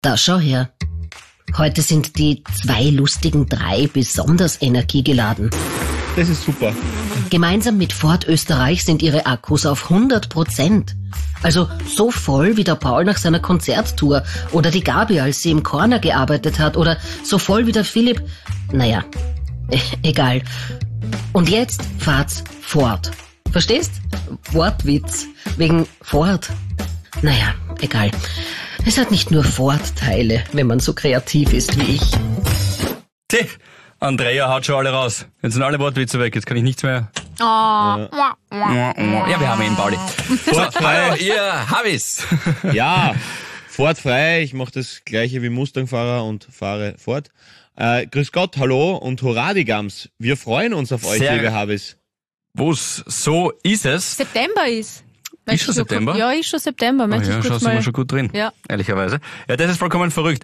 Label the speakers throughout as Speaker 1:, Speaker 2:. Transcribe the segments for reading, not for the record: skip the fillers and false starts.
Speaker 1: Da schau her. Heute sind die 2 lustigen 3 besonders energiegeladen.
Speaker 2: Das ist super.
Speaker 1: Gemeinsam mit Ford Österreich sind ihre Akkus auf 100%. Also so voll wie der Paul nach seiner Konzerttour oder die Gabi, als sie im Corner gearbeitet hat, oder so voll wie der Philipp. Naja, egal. Und jetzt fahrt's Ford. Verstehst? Wortwitz. Wegen Ford. Naja, egal. Es hat nicht nur Ford-Teile, wenn man so kreativ ist wie ich.
Speaker 3: Tja, Andrea haut schon alle raus. Jetzt sind alle Wortwitze weg, jetzt kann ich nichts mehr. Ja, wir haben ihn, Pauli.
Speaker 2: Ford frei.
Speaker 3: Ihr Habis.
Speaker 2: Ja, Ford frei. Ich mache das gleiche wie Mustang-Fahrer und fahre Ford. Grüß Gott, hallo und hurra die Gams. Wir freuen uns auf euch, liebe Habis.
Speaker 3: Wo's so ist es.
Speaker 4: September ist.
Speaker 3: Ist schon September?
Speaker 4: Ja, ist schon September.
Speaker 3: Ja, schon sind wir schon gut drin, ehrlicherweise. Ja, das ist vollkommen verrückt.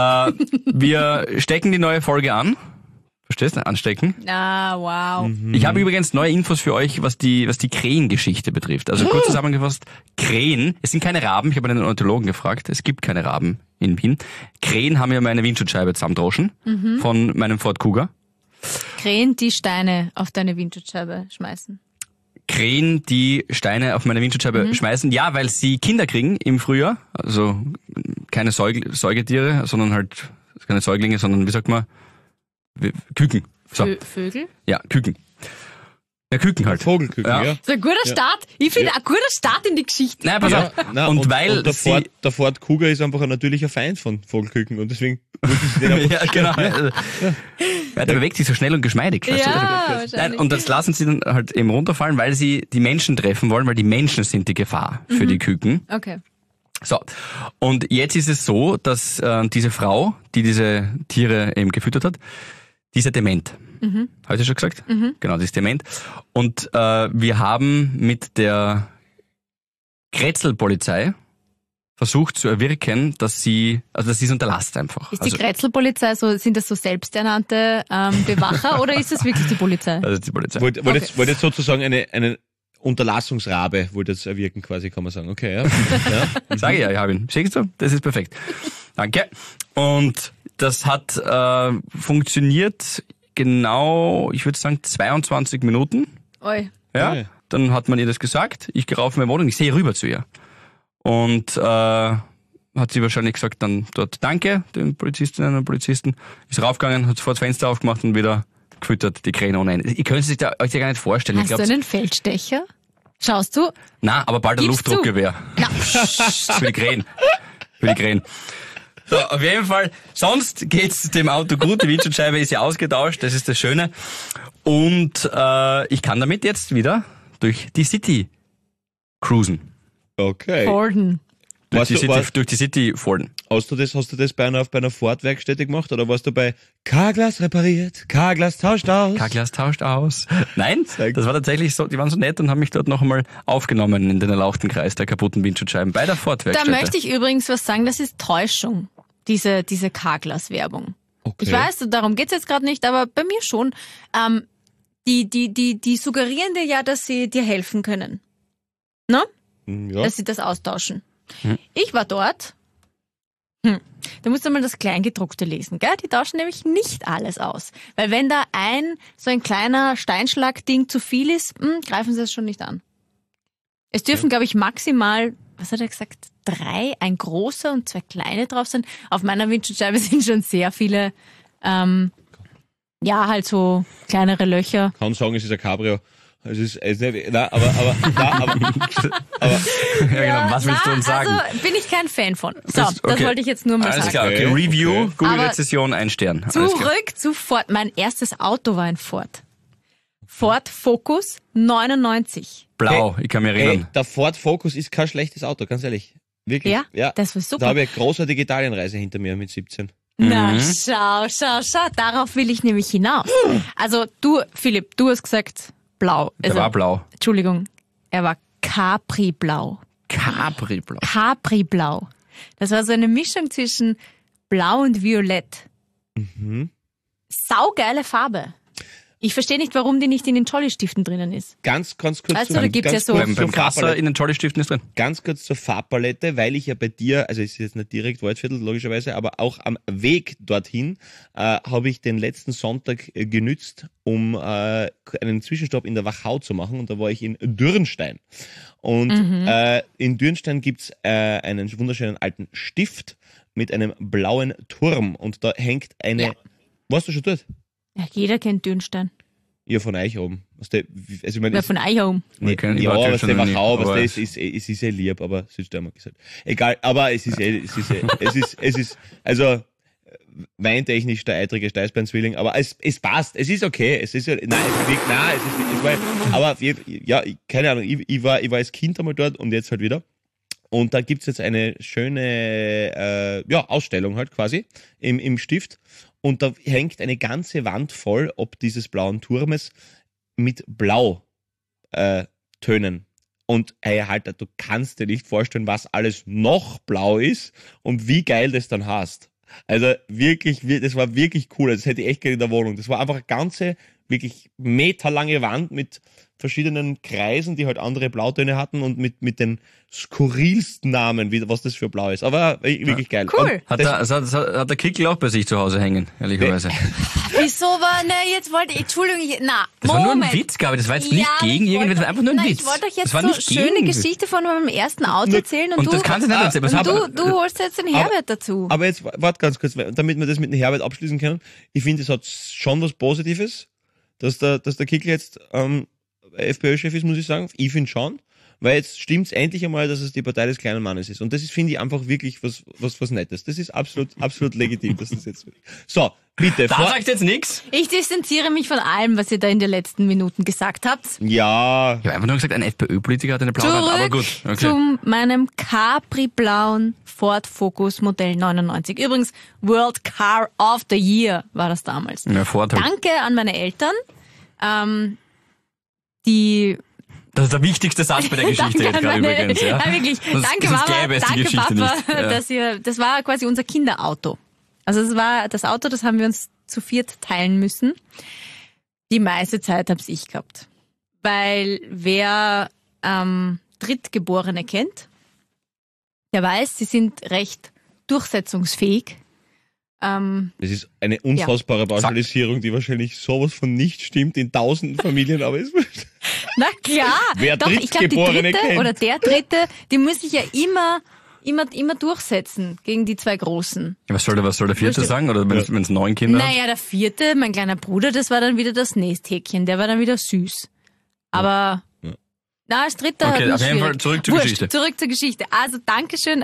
Speaker 3: Wir stecken die neue Folge an. Verstehst du? Anstecken.
Speaker 4: Ah, wow.
Speaker 3: Ich habe übrigens neue Infos für euch, was die Krähengeschichte betrifft. Also kurz zusammengefasst, Krähen, es sind keine Raben, ich habe einen Ornithologen gefragt, es gibt keine Raben in Wien. Krähen haben ja meine Windschutzscheibe zusammendroschen von meinem Ford Kuga.
Speaker 4: Krähen, die Steine auf deine Windschutzscheibe schmeißen.
Speaker 3: Krähen, die Steine auf meine Windschutzscheibe schmeißen, ja, weil sie Kinder kriegen im Frühjahr, also keine Säugetiere, sondern halt keine Säuglinge, sondern wie sagt man, Küken. So.
Speaker 4: Vögel?
Speaker 3: Ja, Küken. Ja, Küken halt.
Speaker 2: Vogelküken, ja.
Speaker 4: Das ist ein guter Start. Ich finde, ein guter Start in die Geschichte.
Speaker 3: Nein, pass auf. Und weil
Speaker 2: der Ford Kuga ist einfach ein natürlicher Feind von Vogelküken und deswegen müssen sie den einfach
Speaker 3: ja, genau. Ja, der bewegt sich so schnell und geschmeidig. Weißt du?
Speaker 4: Wahrscheinlich.
Speaker 3: Nein, und das lassen sie dann halt eben runterfallen, weil sie die Menschen treffen wollen, weil die Menschen sind die Gefahr für die Küken.
Speaker 4: Okay.
Speaker 3: So, und jetzt ist es so, dass diese Frau, die diese Tiere eben gefüttert hat, die ist ja dement. Habe ich schon gesagt? Genau, die ist dement. Und wir haben mit der Kretzelpolizei versucht zu erwirken, dass sie es unterlasst einfach.
Speaker 4: Ist die Kretzelpolizei so, sind das so selbsternannte Bewacher oder ist das wirklich die Polizei?
Speaker 3: Das ist die Polizei.
Speaker 2: Wollte jetzt sozusagen eine Unterlassungsrabe wollte jetzt erwirken quasi, kann man sagen. Okay, ja.
Speaker 3: Sage ich Javin. Siehst du? Das ist perfekt. Danke. Und das hat funktioniert genau, ich würde sagen 22 Minuten.
Speaker 4: Oi.
Speaker 3: Ja.
Speaker 2: Okay.
Speaker 3: Dann hat man ihr das gesagt. Ich gehe rauf in meine Wohnung, ich sehe rüber zu ihr. Und hat sie wahrscheinlich gesagt dann dort Danke, den Polizistinnen und Polizisten. Ist raufgegangen, hat sofort das Fenster aufgemacht und wieder gefüttert, die Krähen ohne Ende. Ihr könnt es euch ja gar nicht vorstellen.
Speaker 4: Hast du einen Feldstecher? Schaust du?
Speaker 3: Nein, aber bald ein
Speaker 4: Gibst
Speaker 3: Luftdruckgewehr. Für die Krähen. Für die Krähen. So, auf jeden Fall, sonst geht's dem Auto gut, die Windschutzscheibe ist ja ausgetauscht, das ist das Schöne. Und ich kann damit jetzt wieder durch die City cruisen.
Speaker 2: Okay.
Speaker 4: Forden.
Speaker 3: Durch die City Forden.
Speaker 2: Hast du das bei einer Ford-Werkstätte gemacht oder warst du bei Carglass repariert, Carglass tauscht aus?
Speaker 3: Carglass tauscht aus. Nein, das war tatsächlich so, die waren so nett und haben mich dort noch einmal aufgenommen in den erlauchten Kreis der kaputten Windschutzscheiben bei der Ford-Werkstätte.
Speaker 4: Da möchte ich übrigens was sagen, das ist Täuschung, diese Carglass-Werbung.
Speaker 2: Okay.
Speaker 4: Ich weiß, darum geht's jetzt gerade nicht, aber bei mir schon. Die suggerieren dir ja, dass sie dir helfen können. Ne?
Speaker 2: Ja.
Speaker 4: Dass sie das austauschen. Ich war dort. Da musst du mal das Kleingedruckte lesen, gell? Die tauschen nämlich nicht alles aus. Weil wenn da so ein kleiner Steinschlagding zu viel ist, greifen sie es schon nicht an. Es dürfen, glaube ich, maximal, was hat er gesagt, 3, ein großer und 2 kleine drauf sein. Auf meiner Windschutzscheibe sind schon sehr viele, halt so kleinere Löcher.
Speaker 2: Kann sagen, es ist ein Cabrio. Es ist nicht, nein, aber
Speaker 3: ja, genau. Was willst du uns sagen?
Speaker 4: Also bin ich kein Fan von. So,
Speaker 3: Okay.
Speaker 4: das wollte ich jetzt nur mal
Speaker 3: Alles
Speaker 4: sagen.
Speaker 3: klar, okay.
Speaker 2: Okay.
Speaker 3: Review,
Speaker 4: Aber
Speaker 3: Google-Rezession, 1 Stern. Alles klar.
Speaker 4: Zurück zu Ford. Mein erstes Auto war ein Ford. Ford Focus 99.
Speaker 3: Blau, ich kann mich
Speaker 2: hey,
Speaker 3: erinnern.
Speaker 2: der Ford Focus ist kein schlechtes Auto, ganz ehrlich. Wirklich.
Speaker 4: Ja, das war super.
Speaker 2: Da habe ich eine großartige Italienreise hinter mir mit 17.
Speaker 4: Na, schau. Darauf will ich nämlich hinaus. Also du, Philipp, du hast gesagt blau.
Speaker 3: Der war blau.
Speaker 4: Entschuldigung, er war Capri-blau.
Speaker 3: Capri-blau.
Speaker 4: Capri-blau. Das war so eine Mischung zwischen blau und violett. Saugeile Farbe. Ich verstehe nicht, warum die nicht in den Jolly-Stiften drinnen ist.
Speaker 2: Ganz kurz
Speaker 4: Also, da gibt's ja so-
Speaker 3: Beim Krasser in den Jolly-Stiften ist drin.
Speaker 2: Ganz kurz zur Farbpalette, weil ich ja bei dir, also es ist jetzt nicht direkt Waldviertel, logischerweise, aber auch am Weg dorthin habe ich den letzten Sonntag genützt, um einen Zwischenstopp in der Wachau zu machen, und da war ich in Dürnstein. Und in Dürnstein gibt's einen wunderschönen alten Stift mit einem blauen Turm, und da hängt eine...
Speaker 4: Ja.
Speaker 2: Warst du schon dort?
Speaker 4: Ja, jeder kennt Dürnstein.
Speaker 2: Ja, von euch oben. Also ich meine,
Speaker 4: Wer von euch oben.
Speaker 2: nee,
Speaker 3: Okay, ich
Speaker 2: ja,
Speaker 3: war
Speaker 2: was
Speaker 3: schon
Speaker 2: der
Speaker 3: noch nie,
Speaker 2: Wachau,
Speaker 3: aber-
Speaker 2: es ist ja lieb, aber Südsteiermark ist halt. Egal, aber es ist also weintechnisch der eitrige Steißbein-Zwilling, aber es passt, es ist okay, es ist ja, aber ja, keine Ahnung, ich war als Kind einmal dort und jetzt halt wieder. Und da gibt's jetzt eine schöne Ausstellung halt quasi im Stift. Und da hängt eine ganze Wand voll, ob dieses blauen Turmes, mit Blau Tönen. Und Alter, du kannst dir nicht vorstellen, was alles noch blau ist und wie geil das dann hast. Also wirklich, das war wirklich cool. Das hätte ich echt gerne in der Wohnung. Das war einfach eine ganze, wirklich meterlange Wand mit verschiedenen Kreisen, die halt andere Blautöne hatten und mit den skurrilsten Namen, was das für Blau ist. Aber wirklich geil.
Speaker 4: Cool.
Speaker 2: Und
Speaker 3: Hat der Kickel auch bei sich zu Hause hängen, ehrlicherweise.
Speaker 4: Wieso war, jetzt wollte ich, Entschuldigung,
Speaker 3: Das war nur ein Witz, Gabi, das war jetzt nicht gegen irgendwen, das war einfach nur ein Witz.
Speaker 4: Ich wollte euch jetzt
Speaker 3: Das war
Speaker 4: so
Speaker 3: nicht
Speaker 4: schöne
Speaker 3: gegen-
Speaker 4: Geschichte von meinem ersten Auto erzählen und,
Speaker 3: Und das kannst du nicht erzählen. Was
Speaker 4: und
Speaker 3: hab-
Speaker 4: du holst jetzt den Herbert dazu.
Speaker 2: Aber jetzt, warte ganz kurz, damit wir das mit dem Herbert abschließen können. Ich finde, es hat schon was Positives, dass der Kickl jetzt FPÖ-Chef ist, muss ich sagen. Ich finde schon. Weil jetzt stimmt's endlich einmal, dass es die Partei des kleinen Mannes ist. Und das ist, finde ich, einfach wirklich was Nettes. Das ist absolut legitim, dass das jetzt wird. So, bitte.
Speaker 3: Da sagt jetzt nichts.
Speaker 4: Ich distanziere mich von allem, was ihr da in den letzten Minuten gesagt habt.
Speaker 2: Ja,
Speaker 3: Ich habe einfach nur gesagt, ein FPÖ-Politiker hat eine blaue Wand, aber gut. Okay.
Speaker 4: Zu meinem Capri-blauen Ford Focus Modell 99. Übrigens, World Car of the Year war das damals.
Speaker 3: Ja, Vorteil.
Speaker 4: Danke an meine Eltern, die...
Speaker 3: Das ist der wichtigste Satz bei der Geschichte jetzt
Speaker 4: an
Speaker 3: gerade
Speaker 4: meine-
Speaker 3: übrigens. Ja.
Speaker 4: Nein, wirklich. Danke,
Speaker 3: sonst
Speaker 4: Mama,
Speaker 3: gäbe es die
Speaker 4: danke,
Speaker 3: Geschichte
Speaker 4: Papa,
Speaker 3: nicht. Ja.
Speaker 4: das war quasi unser Kinderauto. Also es war das Auto, das haben wir uns zu viert teilen müssen. Die meiste Zeit hab's ich gehabt. Weil wer Drittgeborene kennt, der weiß, sie sind recht durchsetzungsfähig.
Speaker 2: das ist eine unfassbare Pauschalisierung, die wahrscheinlich sowas von nicht stimmt in tausenden Familien, aber es
Speaker 4: Na klar,
Speaker 2: Wer
Speaker 4: doch, ich glaube, die
Speaker 2: Drittgeborene
Speaker 4: dritte
Speaker 2: kennt.
Speaker 4: oder der dritte, die muss sich ja immer durchsetzen gegen die zwei Großen.
Speaker 3: Was soll der Vierte sagen? Oder wenn es 9 Kinder hat?
Speaker 4: Naja, der vierte, mein kleiner Bruder, das war dann wieder das Nesthäkchen, der war dann wieder süß. Aber na, als dritter
Speaker 3: Okay,
Speaker 4: halt
Speaker 3: auf jeden Fall zurück zur Geschichte.
Speaker 4: Zurück zur Geschichte. Also, Dankeschön.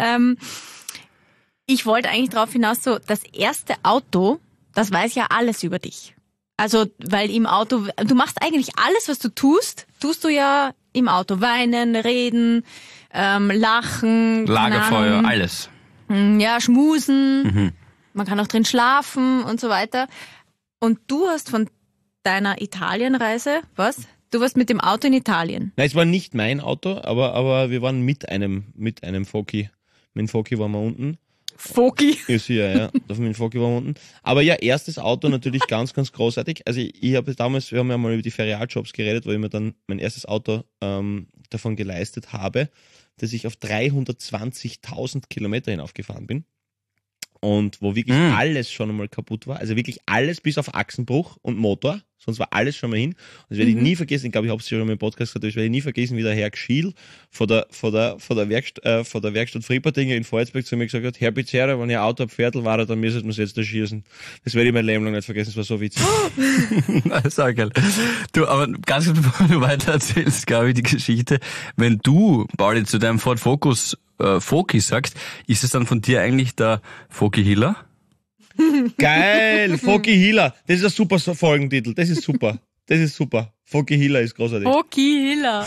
Speaker 4: Ich wollte eigentlich darauf hinaus, so das erste Auto, das weiß ja alles über dich. Also, weil im Auto, du machst eigentlich alles, was du tust du ja im Auto. Weinen, reden, lachen. keine
Speaker 3: Lagerfeuer,
Speaker 4: Ahnung,
Speaker 3: alles.
Speaker 4: ja, schmusen. Man kann auch drin schlafen und so weiter. Und du hast von deiner Italienreise, was? Du warst mit dem Auto in Italien.
Speaker 2: Nein, es war nicht mein Auto, aber wir waren mit einem Foki. Mit dem Foki waren wir unten.
Speaker 4: Foki.
Speaker 2: Ist hier, ja. Mit dem Foki waren wir unten. Aber ja, erstes Auto natürlich ganz großartig. Also ich habe damals, wir haben ja mal über die Ferialjobs geredet, wo ich mir dann mein erstes Auto davon geleistet habe, dass ich auf 320.000 Kilometer hinaufgefahren bin. Und wo wirklich alles schon einmal kaputt war. Also wirklich alles bis auf Achsenbruch und Motor. Sonst war alles schon mal hin. Und das werde ich nie vergessen. Ich glaube, ich habe es schon mal im Podcast gesagt, aber ich werde nie vergessen, wie der Herr Gschiel von der Werkstatt Friepertinger in Volzberg zu mir gesagt hat, Herr Pizzerra, wenn ihr ein Auto Pferdl war, dann müsstet man es jetzt da schießen. Das werde ich mein Leben lang nicht vergessen. Das war so witzig.
Speaker 3: Sag geil. Du, aber ganz kurz, bevor du weiter erzählst, glaube ich, die Geschichte. Wenn du, Pauli, zu deinem Ford Focus Foki sagst, ist es dann von dir eigentlich der Foki Hiller?
Speaker 2: Geil! Foki Hiller. Das ist ein super Folgentitel. Das ist super. Foki Hiller ist großartig.
Speaker 4: Foki Hiller.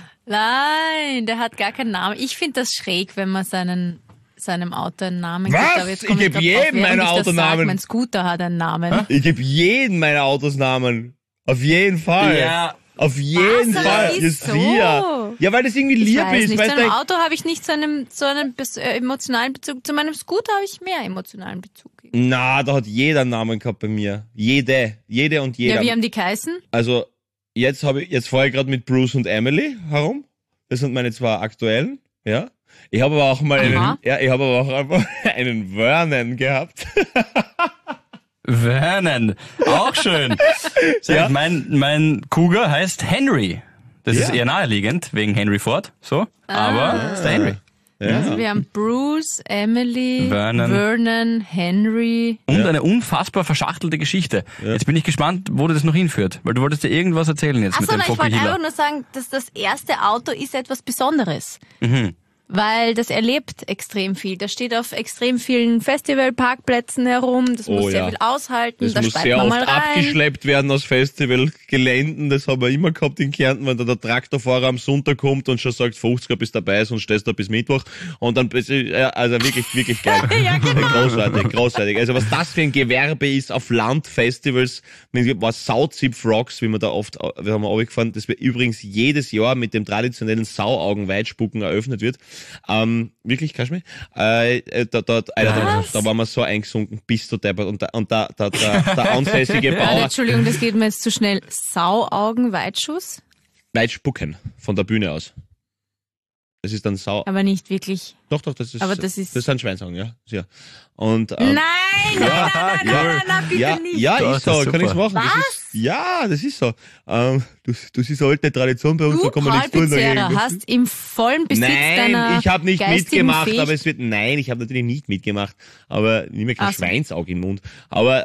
Speaker 4: Nein, der hat gar keinen Namen. Ich finde das schräg, wenn man seinem Auto einen Namen
Speaker 2: Was?
Speaker 4: gibt. Aber jetzt komme
Speaker 2: Ich geb jedem meinen Autonamen.
Speaker 4: Mein Scooter hat einen Namen.
Speaker 2: Ich gebe jeden meiner Autos Namen. Auf jeden Fall.
Speaker 3: Ja.
Speaker 2: Auf jeden
Speaker 4: Was,
Speaker 2: Fall.
Speaker 4: aber
Speaker 2: Ist
Speaker 4: wieso?
Speaker 2: wir. Ja, weil das irgendwie
Speaker 4: Ich
Speaker 2: lieb
Speaker 4: weiß
Speaker 2: ist.
Speaker 4: nicht.
Speaker 2: Weißt
Speaker 4: Zu einem
Speaker 2: du,
Speaker 4: Auto habe ich nicht so einen emotionalen Bezug. Zu meinem Scooter habe ich mehr emotionalen Bezug.
Speaker 2: na, da hat jeder einen Namen gehabt bei mir. Jede und jeder.
Speaker 4: Ja, wie haben die geheißen?
Speaker 2: Also, jetzt fahre ich gerade mit Bruce und Emily herum. Das sind meine zwei aktuellen, ja. Ich habe aber auch mal einen Vernon gehabt.
Speaker 3: Vernon, auch schön.
Speaker 2: Ja.
Speaker 3: Mein Cougar heißt Henry. Das
Speaker 2: Ja.
Speaker 3: ist eher naheliegend, wegen Henry Ford, so. Aber ist der Henry.
Speaker 4: Also wir haben Bruce, Emily,
Speaker 3: Vernon.
Speaker 4: Vernon, Henry.
Speaker 3: Und eine unfassbar verschachtelte Geschichte. Jetzt bin ich gespannt, wo du das noch hinführt. Weil du wolltest dir irgendwas erzählen jetzt mit
Speaker 4: Achso,
Speaker 3: dem
Speaker 4: ich wollte
Speaker 3: Fokuhila.
Speaker 4: einfach nur sagen, dass das erste Auto ist etwas Besonderes.
Speaker 3: Mhm.
Speaker 4: Weil das erlebt extrem viel. Das steht auf extrem vielen Festivalparkplätzen herum. Das muss sehr viel aushalten.
Speaker 2: Das
Speaker 4: da
Speaker 2: muss
Speaker 4: steigt
Speaker 2: sehr
Speaker 4: man
Speaker 2: oft
Speaker 4: mal rein.
Speaker 2: abgeschleppt werden aus Festivalgeländen. Das haben wir immer gehabt in Kärnten, wenn da der Traktorfahrer am Sonntag kommt und schon sagt, 50er bist dabei, sonst stehst du da bis Mittwoch. Und dann, also wirklich geil.
Speaker 4: Ja, genau.
Speaker 2: Großartig. Also was das für ein Gewerbe ist auf Landfestivals, was Sauzipf Rocks, wie wir haben wir runtergefahren, das wir übrigens jedes Jahr mit dem traditionellen Sauaugen-Weitspucken eröffnet wird. Wirklich, kannst du mich? Da waren wir so eingesunken, bis zu deppert. Und der ansässige Bauer,
Speaker 4: Entschuldigung, das geht mir jetzt zu schnell. Sauaugen, Weitschuss?
Speaker 2: Weitspucken von der Bühne aus. Das ist dann
Speaker 4: Aber nicht wirklich.
Speaker 2: Doch, das ist,
Speaker 4: Aber das sind
Speaker 2: Schweinsaugen, ja. Ja. Und,
Speaker 4: Nein, bitte nicht.
Speaker 2: Ja,
Speaker 3: Das
Speaker 2: ist so,
Speaker 3: ist
Speaker 2: kann ich's
Speaker 3: super.
Speaker 2: machen. Das ist so. Das ist eine alte Tradition bei uns, da
Speaker 4: Du,
Speaker 2: kann man nichts tun
Speaker 4: Halbizera,
Speaker 2: dagegen.
Speaker 4: hast im vollen Besitz deiner
Speaker 2: Nein, ich habe nicht
Speaker 4: geistigen
Speaker 2: mitgemacht,
Speaker 4: Fähigkeit-
Speaker 2: aber ich habe natürlich nicht mitgemacht, aber nimm mir kein
Speaker 4: Ach so.
Speaker 2: Schweinsauge im Mund. Aber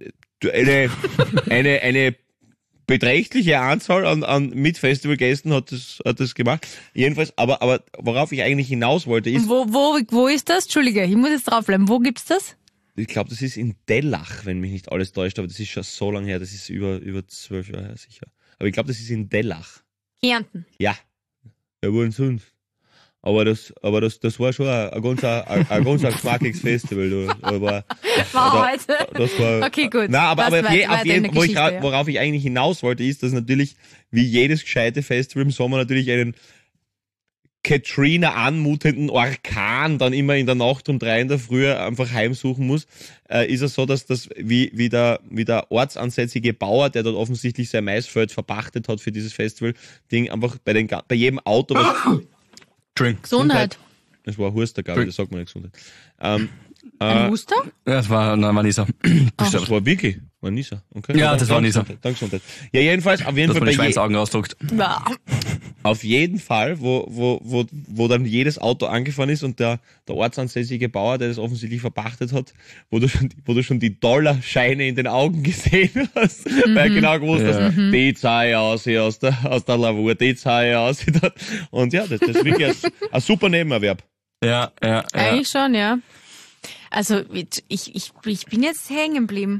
Speaker 2: eine beträchtliche Anzahl an Mit-Festivalgästen hat das gemacht. Jedenfalls, aber worauf ich eigentlich hinaus wollte, ist,
Speaker 4: Wo ist das? Entschuldige, ich muss jetzt draufbleiben. Wo gibt's das?
Speaker 2: ich glaube, das ist in Dellach, wenn mich nicht alles täuscht, aber das ist schon so lange her, das ist über 12 Jahre her sicher. Aber ich glaube, das ist in Dellach.
Speaker 4: Kärnten.
Speaker 2: Ja. Ja, wo denn sonst? Aber das war schon ein ganz geschmackliches Festival. Du.
Speaker 4: War heute.
Speaker 2: Das war,
Speaker 4: Okay, gut.
Speaker 2: Na, aber
Speaker 4: Was weiter
Speaker 2: auf jeden,
Speaker 4: in der Geschichte, ja.
Speaker 2: worauf ich eigentlich hinaus wollte, ist, dass natürlich, wie jedes gescheite Festival im Sommer natürlich einen Katrina anmutenden Orkan dann immer in der Nacht um 3 in der Früh einfach heimsuchen muss, ist es so, dass das wie der ortsansässige Bauer, der dort offensichtlich sein Maisfeld verpachtet hat für dieses Festival-Ding, einfach bei jedem Auto was
Speaker 4: Gesundheit.
Speaker 2: das war ein Huster, glaube ich, das sagt man nicht Gesundheit.
Speaker 4: Ein Huster?
Speaker 3: Das war Nisa.
Speaker 2: Das war wirklich, war Nisa. Okay.
Speaker 3: Ja, das war Nisa.
Speaker 2: Dann Gesundheit. Ja, jedenfalls,
Speaker 3: Dass man die Schweinsaugen ausdruckt.
Speaker 4: Ja.
Speaker 2: auf jeden Fall, wo dann jedes Auto angefahren ist und der ortsansässige Bauer, der das offensichtlich verpachtet hat, wo du schon die Dollarscheine in den Augen gesehen hast, weil er genau gewusst hast, die zahle ich aus hier aus der Lavur, die zahle ich aus. Und ja, das ist wirklich ein super Nebenerwerb.
Speaker 3: Ja.
Speaker 4: Eigentlich schon, ja. Also, ich bin jetzt hängen geblieben.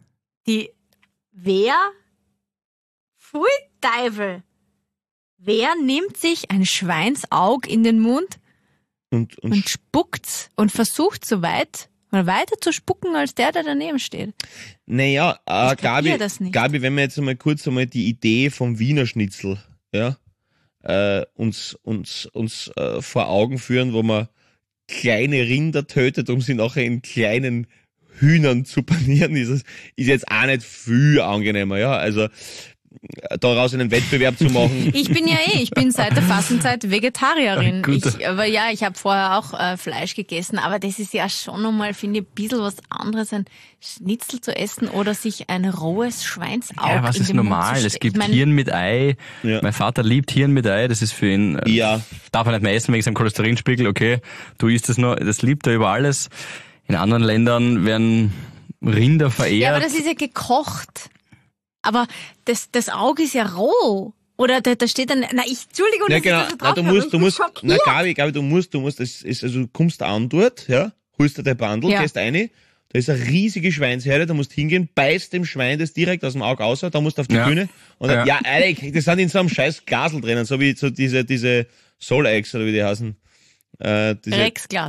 Speaker 4: Pfui Teufel. Wer nimmt sich ein Schweinsaug in den Mund
Speaker 2: Und
Speaker 4: spuckt's und versucht so weit oder weiter zu spucken als der daneben steht?
Speaker 2: naja,
Speaker 4: Ich kapier das nicht.
Speaker 2: Gabi, wenn wir jetzt einmal kurz die Idee vom Wiener Schnitzel, ja, uns vor Augen führen, wo man kleine Rinder tötet, um sie nachher in kleinen Hühnern zu panieren, ist jetzt auch nicht viel angenehmer, ja, also daraus einen Wettbewerb zu machen.
Speaker 4: Ich bin seit der Fastenzeit Vegetarierin.
Speaker 3: Gut.
Speaker 4: Ich habe vorher auch Fleisch gegessen, aber das ist ja schon nochmal, finde ich, ein bisschen was anderes, ein Schnitzel zu essen oder sich ein rohes Schweinsaug
Speaker 3: Ja, was
Speaker 4: in
Speaker 3: ist
Speaker 4: den Mund
Speaker 3: normal?
Speaker 4: zu
Speaker 3: Es
Speaker 4: stecken.
Speaker 3: gibt
Speaker 4: Ich mein,
Speaker 3: Hirn mit Ei.
Speaker 2: Ja.
Speaker 3: Mein Vater liebt Hirn mit Ei. Das ist für ihn,
Speaker 2: Ja.
Speaker 3: darf er nicht mehr essen wegen seinem Cholesterinspiegel. Okay, du isst das nur. Das liebt er über alles. In anderen Ländern werden Rinder verehrt.
Speaker 4: Ja, aber das ist ja gekocht. Aber das Auge ist ja roh. Oder da steht dann, Entschuldigung,
Speaker 2: Ja,
Speaker 4: das
Speaker 2: genau.
Speaker 4: ist so
Speaker 2: Na,
Speaker 4: drauf,
Speaker 2: du
Speaker 4: aber
Speaker 2: musst,
Speaker 4: ich bin schockiert.
Speaker 2: Gabi, du musst, also du kommst an dort, ja, holst dir dein Bandel,
Speaker 4: Ja.
Speaker 2: gehst rein, da ist eine riesige Schweinsherde, da musst hingehen, beißt dem Schwein das direkt aus dem Auge raus, da musst du auf die
Speaker 3: Ja.
Speaker 2: Bühne, und dann,
Speaker 3: Ja.
Speaker 2: Alter, das sind in so einem scheiß Glasel drinnen, so wie so diese Soul Eggs, oder wie die heißen.
Speaker 4: Rexglas.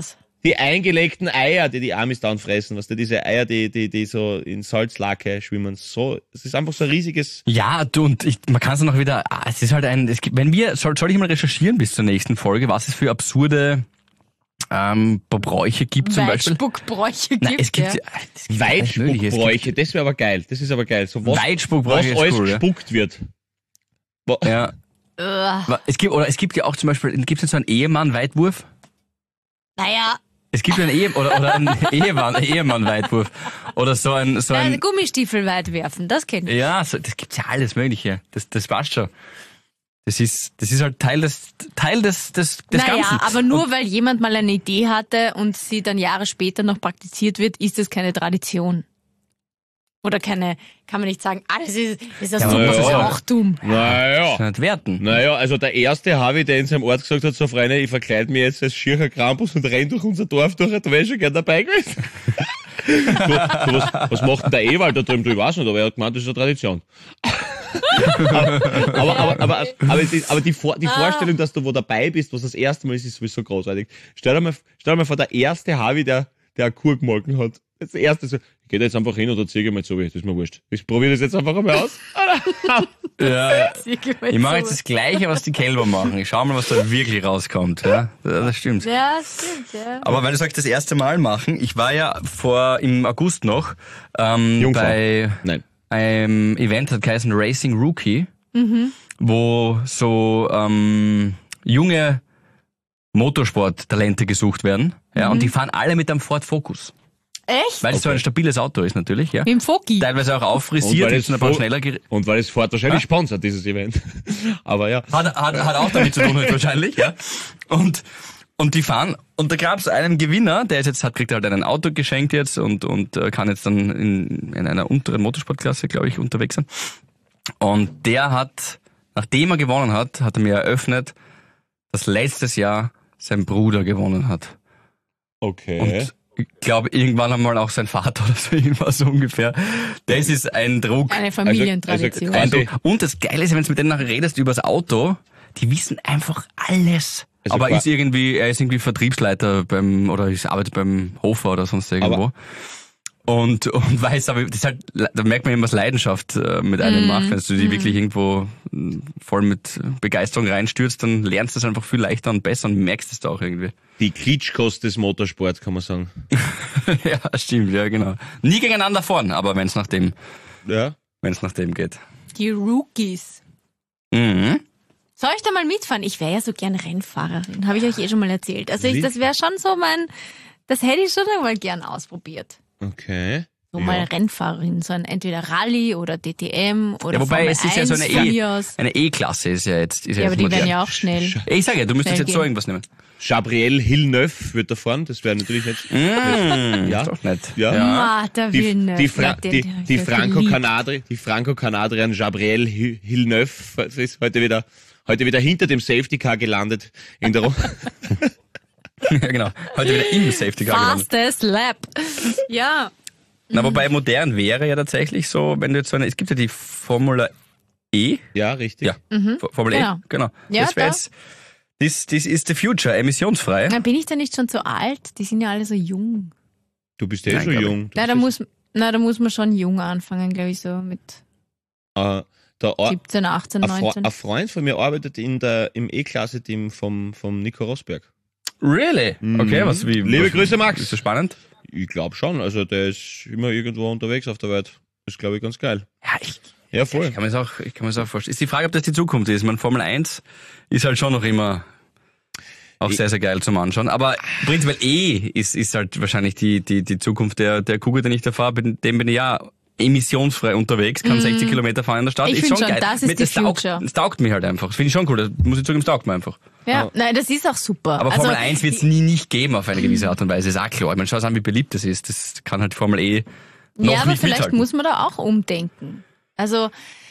Speaker 2: die eingelegten Eier, die Amis dann fressen, was diese Eier, die so in Salzlake schwimmen, so, es ist einfach so ein riesiges...
Speaker 3: Ja, du, und man kann es noch wieder, es ist halt soll ich mal recherchieren bis zur nächsten Folge, was es für absurde Bräuche gibt zum Beispiel?
Speaker 4: Weitspuckbräuche
Speaker 3: Nein, es gibt,
Speaker 4: ja.
Speaker 3: es gibt alles Mögliche.
Speaker 2: Weitspuckbräuche, das wäre aber geil, das ist aber geil. So was
Speaker 3: Weitspuckbräuche
Speaker 2: alles
Speaker 3: ist cool,
Speaker 2: gespuckt wird.
Speaker 3: ja. Es gibt ja auch zum Beispiel, gibt es nicht so einen Ehemann-Weitwurf?
Speaker 4: Naja,
Speaker 3: Es gibt ja einen oder einen Ehemann-Weitwurf. Oder so ein
Speaker 4: Gummistiefel weit werfen, das kennt ich.
Speaker 3: ja, so, das gibt's ja alles Mögliche. Das passt schon. Das ist halt Teil des
Speaker 4: Naja,
Speaker 3: Ganzen.
Speaker 4: aber nur weil jemand mal eine Idee hatte und sie dann Jahre später noch praktiziert wird, ist das keine Tradition. Oder kann man nicht sagen, das ist ja super,
Speaker 2: naja.
Speaker 4: das ist ja auch dumm.
Speaker 2: Naja.
Speaker 3: Nicht werten.
Speaker 2: Naja, also der erste Harvey, der in seinem Ort gesagt hat, so Freunde, ich verkleide mich jetzt als schierer Krampus und renn durch unser Dorf durch, da wäre ich schon gern dabei gewesen. Was macht denn der Ewald da drüben? Ich weiß nicht, aber er hat gemeint, das ist eine Tradition. aber die Vorstellung, dass du wo dabei bist, was das erste Mal ist, ist sowieso großartig. Stell dir mal vor, der erste Harvey, der eine Kur gemolken hat. Das erste so, ich geh da jetzt einfach hin oder ziehe mal so, das ist mir wurscht. Ich probiere das jetzt einfach einmal aus.
Speaker 3: Ja. Ich mache jetzt das Gleiche, was die Kälber machen. Ich schau mal, was da wirklich rauskommt. Ja, das stimmt.
Speaker 4: Ja, stimmt, ja.
Speaker 3: Aber weil du sagst, das erste Mal machen, ich war ja im August noch bei
Speaker 2: Nein.
Speaker 3: einem Event, hat geheißen Racing Rookie, wo so junge Motorsporttalente gesucht werden. Ja, und die fahren alle mit einem Ford Focus.
Speaker 4: Echt?
Speaker 3: Weil es so ein stabiles Auto ist natürlich, ja.
Speaker 4: Mit dem Foki.
Speaker 3: Teilweise auch auffrisiert,
Speaker 2: weil
Speaker 3: ist ein paar schneller
Speaker 2: und weil es Ford wahrscheinlich sponsert, dieses Event. Aber ja.
Speaker 3: Hat auch damit zu tun wahrscheinlich, ja. Und die fahren, und da gab's einen Gewinner, der kriegt halt ein Auto geschenkt jetzt und kann jetzt dann in einer unteren Motorsportklasse, glaube ich, unterwegs sein. Und der hat, nachdem er gewonnen hat, hat er mir eröffnet, dass letztes Jahr sein Bruder gewonnen hat.
Speaker 2: Okay.
Speaker 3: Und ich glaube, irgendwann einmal auch sein Vater oder so, irgendwas so ungefähr. Das ist ein Druck.
Speaker 4: Eine Familientradition.
Speaker 2: Also
Speaker 3: Und das Geile ist, wenn du mit denen nachher redest über das Auto, die wissen einfach alles.
Speaker 2: Also
Speaker 3: aber er ist irgendwie Vertriebsleiter oder arbeitet beim Hofer oder sonst irgendwo. Und weiß, aber das ist halt, da merkt man eben, was Leidenschaft mit einem macht. Wenn du die wirklich irgendwo voll mit Begeisterung reinstürzt, dann lernst du es einfach viel leichter und besser und merkst es da auch irgendwie.
Speaker 2: Die Klitschkost des Motorsports, kann man sagen.
Speaker 3: Ja, stimmt, ja, genau. Nie gegeneinander fahren, aber wenn es nach dem geht.
Speaker 4: Die Rookies.
Speaker 3: Mhm.
Speaker 4: Soll ich da mal mitfahren? Ich wäre ja so gern Rennfahrerin. Habe ich euch schon mal erzählt. Also das wäre schon so das hätte ich schon einmal gern ausprobiert.
Speaker 2: Okay.
Speaker 4: So mal Rennfahrerin, so ein entweder Rallye oder DTM oder
Speaker 3: Ja, wobei
Speaker 4: Formel
Speaker 3: es ist ja so
Speaker 4: 1 von mir aus.
Speaker 3: eine E-Klasse ist ja jetzt. Ist
Speaker 4: Ja, aber
Speaker 3: jetzt
Speaker 4: die werden
Speaker 3: modern.
Speaker 4: ja auch schnell.
Speaker 3: Ich sage ja, du müsstest
Speaker 4: schnell
Speaker 3: jetzt so
Speaker 4: gehen.
Speaker 3: irgendwas nehmen.
Speaker 2: Gabriel Villeneuve wird da fahren, das wäre natürlich jetzt. Ja.
Speaker 3: Ist doch nett.
Speaker 2: Ja.
Speaker 4: Der
Speaker 2: Die
Speaker 4: Villeneuve.
Speaker 2: Franco-Kanadierin Gabriel Villeneuve ist heute wieder hinter dem Safety Car gelandet in der
Speaker 3: Ja, genau. Heute wieder im Safety Car gelandet.
Speaker 4: Fastest Lap. Ja.
Speaker 3: Na, wobei modern wäre ja tatsächlich so, wenn du jetzt es gibt ja die Formula E.
Speaker 2: Ja, richtig.
Speaker 3: Ja, Formel
Speaker 4: Genau.
Speaker 3: E, genau.
Speaker 4: Ja,
Speaker 3: Das wäre jetzt, this is the future, emissionsfrei.
Speaker 4: Na, bin ich da nicht schon zu alt? Die sind ja alle so jung.
Speaker 2: Du bist
Speaker 3: Nein,
Speaker 2: schon
Speaker 3: glaub ich.
Speaker 2: jung.
Speaker 4: Da muss man schon jung anfangen, glaube ich, so mit
Speaker 2: Der
Speaker 4: 17, 18, 19.
Speaker 2: ein Freund von mir arbeitet im E-Klasse-Team vom Nico Rosberg.
Speaker 3: Really? Okay,
Speaker 2: Liebe Grüße, Max.
Speaker 3: Ist das spannend?
Speaker 2: Ich glaube schon. Also der ist immer irgendwo unterwegs auf der Welt. Das ist, glaube ich, ganz geil. Ja, voll.
Speaker 3: Ich kann mir das auch vorstellen. Ist die Frage, ob das die Zukunft ist. Man Formel 1 ist halt schon noch immer auch sehr, sehr geil zum Anschauen. Aber prinzipiell ist halt wahrscheinlich die Zukunft der Kugel, den ich da fahre. Dem bin ich ja emissionsfrei unterwegs, kann 60 Kilometer fahren in der Stadt.
Speaker 4: Ich
Speaker 3: ist
Speaker 4: find
Speaker 3: schon
Speaker 4: schon,
Speaker 3: geil.
Speaker 4: das ist die Future.
Speaker 3: Das taugt mich halt einfach. Das finde ich schon cool. Das muss ich zugeben, das taugt mir einfach.
Speaker 4: Ja, nein, das ist auch super.
Speaker 3: Aber
Speaker 4: Also,
Speaker 3: Formel 1 wird es nie nicht geben auf eine gewisse Art und Weise, ist auch klar. Ich meine, schau an, wie beliebt das ist. Das kann halt Formel E noch
Speaker 4: ja, aber
Speaker 3: nicht
Speaker 4: vielleicht
Speaker 3: mithalten.
Speaker 4: muss man da auch umdenken. Also,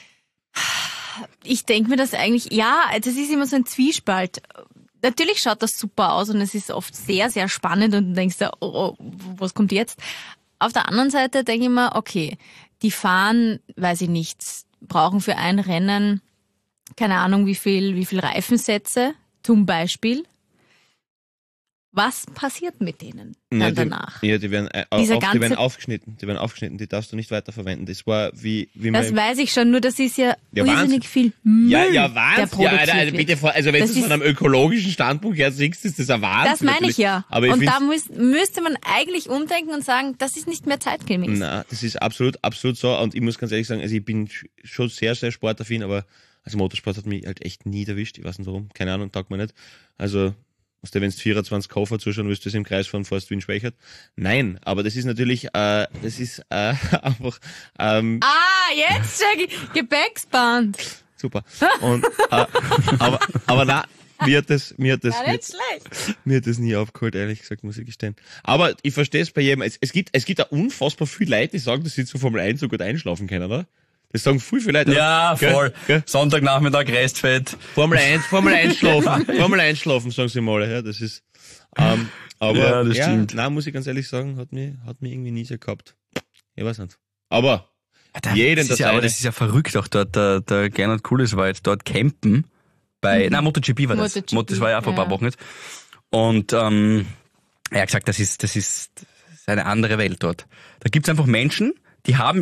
Speaker 4: ich denke mir das eigentlich, ja, das ist immer so ein Zwiespalt. Natürlich schaut das super aus und es ist oft sehr, sehr spannend und du denkst dir, oh, was kommt jetzt? Auf der anderen Seite denke ich mir, okay, die fahren, weiß ich nicht, brauchen für ein Rennen, keine Ahnung, wie viel Reifensätze zum Beispiel. Was passiert mit denen
Speaker 2: Ja,
Speaker 4: dann danach?
Speaker 2: Die werden aufgeschnitten. Die werden aufgeschnitten, die darfst du nicht weiterverwenden. Das war wie
Speaker 4: Das
Speaker 2: man...
Speaker 4: weiß ich schon, nur das ist ja
Speaker 2: Wahnsinn.
Speaker 4: irrsinnig viel Müll,
Speaker 2: Ja,
Speaker 4: der
Speaker 2: Wahnsinn. Ja,
Speaker 4: produziert
Speaker 2: also
Speaker 4: wird.
Speaker 2: bitte, also wenn
Speaker 4: Das
Speaker 2: du es von
Speaker 4: ist-
Speaker 2: einem ökologischen Standpunkt her siehst, ist das ein Wahnsinn.
Speaker 4: Das meine ich
Speaker 2: natürlich.
Speaker 4: ja.
Speaker 2: Aber ich
Speaker 4: und
Speaker 2: find's-
Speaker 4: da müsste man eigentlich umdenken und sagen, das ist nicht mehr zeitgemäß.
Speaker 2: Na, das ist absolut so. Und ich muss ganz ehrlich sagen, also ich bin schon sehr, sehr sportaffin, aber also Motorsport hat mich halt echt nie erwischt. Ich weiß nicht warum. Keine Ahnung, taugt mir nicht. Also, wenn du 24 Koffer zuschauen willst, du es im Kreis fahren, fährst du in Schwächert. Nein, aber das ist natürlich, einfach,
Speaker 4: Jetzt check ich. Gepäcksband.
Speaker 2: super. Und, aber na, mir hat das
Speaker 4: Nicht schlecht.
Speaker 2: mir hat das nie aufgeholt, ehrlich gesagt, muss ich gestehen. Aber ich verstehe es bei jedem. Es gibt da unfassbar viele Leute, die sagen, dass sie zu Formel 1 so gut einschlafen können, oder? Das sagen viele Leute. oder?
Speaker 3: Ja,
Speaker 2: Gell?
Speaker 3: voll.
Speaker 2: Gell?
Speaker 3: Sonntagnachmittag Restfett.
Speaker 2: Formel 1 schlafen. Formel 1 schlafen, sagen sie mal. Ja, das ist, aber,
Speaker 3: Ja, das stimmt.
Speaker 2: nein, muss ich ganz ehrlich sagen, hat mich irgendwie nie so gehabt. Ich weiß nicht. Aber,
Speaker 3: Das
Speaker 2: jeden
Speaker 3: ist
Speaker 2: das
Speaker 3: ja, aber
Speaker 2: eine.
Speaker 3: das ist ja verrückt auch dort. Der Gernot Kulis war jetzt dort campen nein, MotoGP war das.
Speaker 4: MotoGP,
Speaker 3: Das war ja vor ein paar
Speaker 4: ja.
Speaker 3: Wochen jetzt. Und er hat gesagt, das ist eine andere Welt dort. Da gibt's einfach Menschen, die haben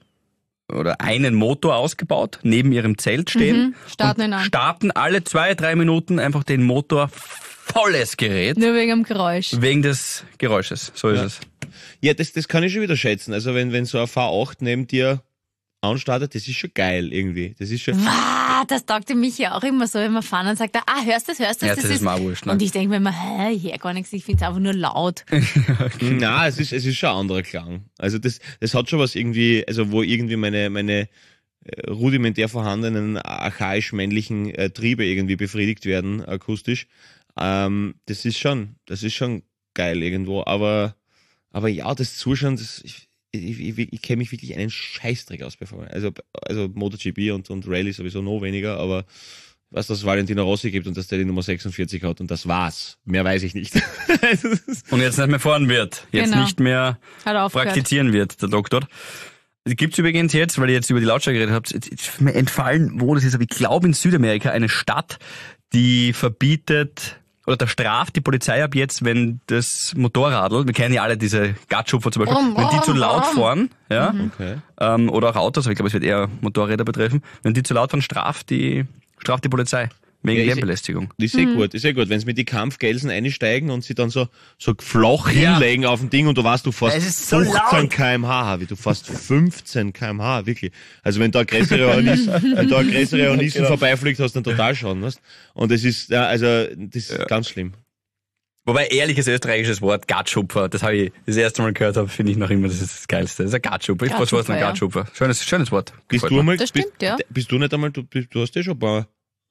Speaker 3: einen Motor ausgebaut, neben ihrem Zelt stehen.
Speaker 4: starten ihn
Speaker 3: und
Speaker 4: an.
Speaker 3: starten alle 2-3 Minuten einfach den Motor volles Gerät.
Speaker 4: Nur wegen dem Geräusch.
Speaker 3: Wegen des Geräusches. So ist es.
Speaker 2: Ja, das kann ich schon wieder schätzen. Also wenn so ein V8 neben dir anstartet, das ist schon geil irgendwie. Das ist schon,
Speaker 4: Das taugt mich ja auch immer so, wenn wir fahren und sagt, hörst du das?
Speaker 3: Ja, das ist mir auch wurscht, ne?
Speaker 4: Und ich denke mir immer, ich höre gar nichts, ich finde es einfach nur laut.
Speaker 2: na, es ist schon ein anderer Klang. Also das hat schon was irgendwie, also wo irgendwie meine rudimentär vorhandenen archaisch-männlichen Triebe irgendwie befriedigt werden, akustisch. Das ist schon geil irgendwo, aber ja, das Zuschauen, ich kenne mich wirklich einen Scheißdreck aus, also MotoGP und Rallye sowieso noch weniger, aber ich weiß, dass es Valentino Rossi gibt und dass der die Nummer 46 hat und das war's. Mehr weiß ich nicht.
Speaker 3: Und jetzt nicht mehr fahren wird. Jetzt
Speaker 4: Genau.
Speaker 3: nicht mehr
Speaker 4: Hat aufgehört.
Speaker 3: praktizieren wird, der Doktor. Gibt's übrigens jetzt, weil ihr jetzt über die Lautstärke geredet habt, jetzt ist mir entfallen, wo das ist, aber ich glaube in Südamerika eine Stadt, die verbietet oder da straft die Polizei ab jetzt, wenn das Motorradl, wir kennen ja alle diese Gatschupfer zum Beispiel, wenn die zu laut fahren, ja,
Speaker 2: Okay.
Speaker 3: oder auch Autos, aber ich glaube, es wird eher Motorräder betreffen, wenn die zu laut fahren, straft die Polizei wegen
Speaker 2: Ja, ist-
Speaker 3: Lärmbelästigung.
Speaker 2: Das ist sehr gut, Wenn sie mit die Kampfgelsen einsteigen und sie dann so flach hinlegen auf dem Ding und du weißt, du fährst
Speaker 3: Es ist so
Speaker 2: 15
Speaker 3: laut.
Speaker 2: km/h, wie du fährst 15 km/h, wirklich. Also wenn da ein größere Hornissen vorbeifliegt, hast du dann total Schaden, weißt? Und das ist, das ist ganz schlimm.
Speaker 3: Wobei ehrliches österreichisches Wort, Gatschupfer, das habe ich das erste Mal gehört habe, finde ich noch immer, das ist das Geilste. Das ist ein Gatschupfer. Ich weiß was ein
Speaker 4: Gatschupfer,
Speaker 3: Gatschupfer. Schönes Wort.
Speaker 2: Bist
Speaker 3: Gefällt
Speaker 2: du
Speaker 3: mir.
Speaker 2: einmal,
Speaker 4: Das stimmt, ja.
Speaker 2: bist du nicht einmal, du hast ja schon ein paar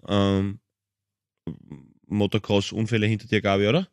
Speaker 2: Motocross-Unfälle hinter dir, Gabi, oder?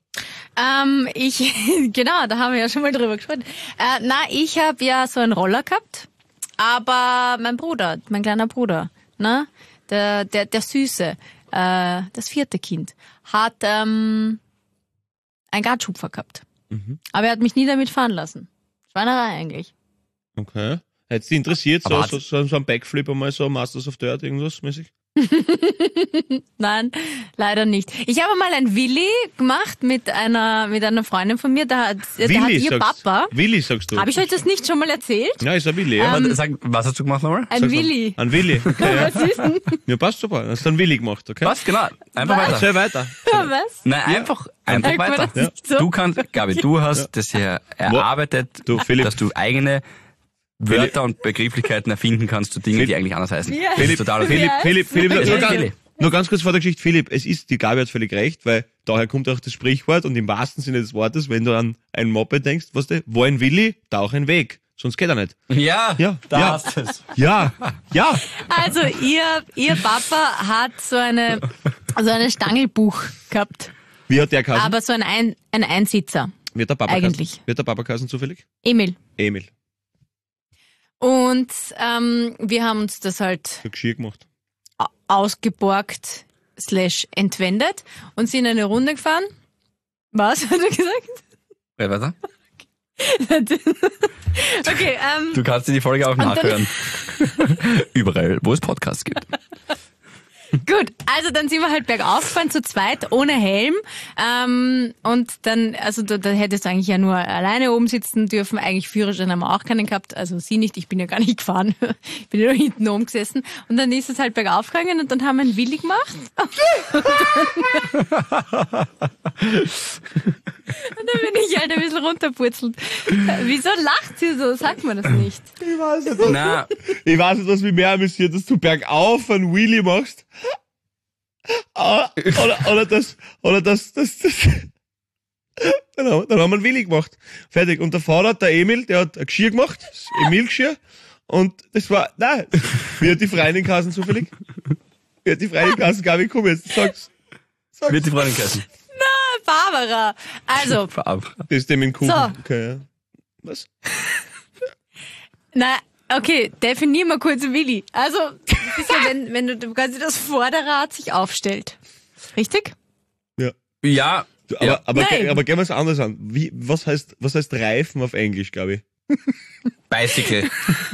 Speaker 4: Genau, da haben wir ja schon mal drüber gesprochen. Ich habe ja so einen Roller gehabt, aber mein kleiner Bruder, ne, der Süße, das 4. Kind, hat einen Gatschupfer gehabt. Aber er hat mich nie damit fahren lassen. Schweinerei eigentlich.
Speaker 2: Okay. Hätt's dich interessiert,
Speaker 3: Aber
Speaker 2: so ein Backflip einmal, so Masters of Dirt, irgendwas mäßig?
Speaker 4: Nein, leider nicht. Ich habe mal ein Willi gemacht mit einer Freundin von mir, da hat ihr Papa.
Speaker 2: Willi, sagst du.
Speaker 4: Habe ich euch das nicht schon mal erzählt?
Speaker 2: Ja, ist ein Willi, ja.
Speaker 3: Aber sag, was hast du gemacht nochmal?
Speaker 4: Ein
Speaker 2: Sag's mal.
Speaker 4: Willi.
Speaker 2: Ein Willi. Okay, ja.
Speaker 4: Was ist denn?
Speaker 2: Ja, passt super. Hast du einen Willi gemacht, okay?
Speaker 3: Was? Genau. Einfach
Speaker 4: Was?
Speaker 3: weiter.
Speaker 2: Erzähl weiter.
Speaker 4: Was?
Speaker 3: Nein, einfach
Speaker 4: Sagt man
Speaker 3: weiter.
Speaker 4: das nicht so?
Speaker 3: Du kannst, Gabi, du hast das hier erarbeitet,
Speaker 2: Du, Philipp.
Speaker 3: dass du eigene Wörter und Begrifflichkeiten erfinden kannst zu Dingen, die eigentlich anders heißen.
Speaker 4: Ja.
Speaker 3: Das ist total okay.
Speaker 2: Philipp,
Speaker 3: Das
Speaker 2: nur
Speaker 3: ist
Speaker 2: ganz,
Speaker 3: Willi.
Speaker 2: nur ganz kurz vor der Geschichte. Philipp, die Gabi hat völlig recht, weil daher kommt auch das Sprichwort und im wahrsten Sinne des Wortes, wenn du an ein Moped denkst, weißt du, wo ein Willi, da auch ein Weg. Sonst geht er nicht.
Speaker 3: Ja,
Speaker 2: Ja,
Speaker 3: da
Speaker 2: ja.
Speaker 3: hast du es.
Speaker 2: Ja, ja.
Speaker 4: Also ihr Papa hat so eine Stangelbuch gehabt,
Speaker 2: Wie hat der Kassen?
Speaker 4: aber so ein Einsitzer.
Speaker 2: Wird der Papa
Speaker 4: eigentlich.
Speaker 2: Kassen? Wird der Papa Kassen zufällig?
Speaker 4: Emil.
Speaker 2: Emil.
Speaker 4: Und wir haben uns das halt
Speaker 2: So Geschirr gemacht.
Speaker 4: ausgeborgt / entwendet und sind eine Runde gefahren. Was hat er gesagt?
Speaker 3: Ja, weiter.
Speaker 4: Okay,
Speaker 3: Du kannst dir die Folge auch
Speaker 4: dann-
Speaker 3: nachhören. Überall, wo es Podcasts gibt.
Speaker 4: gut. Also dann sind wir halt bergauf gefahren, zu zweit, ohne Helm. Und dann, also da hättest du eigentlich ja nur alleine oben sitzen dürfen. Eigentlich Führerschein haben wir auch keinen gehabt. Also sie nicht, ich bin ja gar nicht gefahren. Ich bin ja nur hinten oben gesessen. Und dann ist es halt bergauf gegangen und dann haben wir einen Willi gemacht. Und dann bin ich halt ein bisschen runterpurzelt. Wieso lacht sie so? Sagt man das nicht?
Speaker 2: Ich weiß nicht, was mich mehr amüsiert, dass du bergauf einen Wheelie machst. Oder das. Dann haben wir einen Wheelie gemacht. Fertig. Und der Vater, der Emil, der hat ein Geschirr gemacht. Das Emil-Geschirr. Und das war, nein. Wie hat die Freundin geheißen zufällig? Wie hat die Freundin geheißen? Gabi, komm jetzt, sag's.
Speaker 3: Wie hat die Freundin geheißen?
Speaker 4: Barbara. Also.
Speaker 3: Barbara.
Speaker 2: Das ist dem in Kuchen.
Speaker 4: So.
Speaker 2: Okay, ja. Was?
Speaker 4: Na, okay, definier mal kurz Willi. Also, das ist ja, wenn du quasi das Vorderrad sich aufstellt. Richtig?
Speaker 2: Ja.
Speaker 3: Ja.
Speaker 2: Aber gehen wir es anders an. Was heißt Reifen auf Englisch, Gabi?
Speaker 3: Bicycle.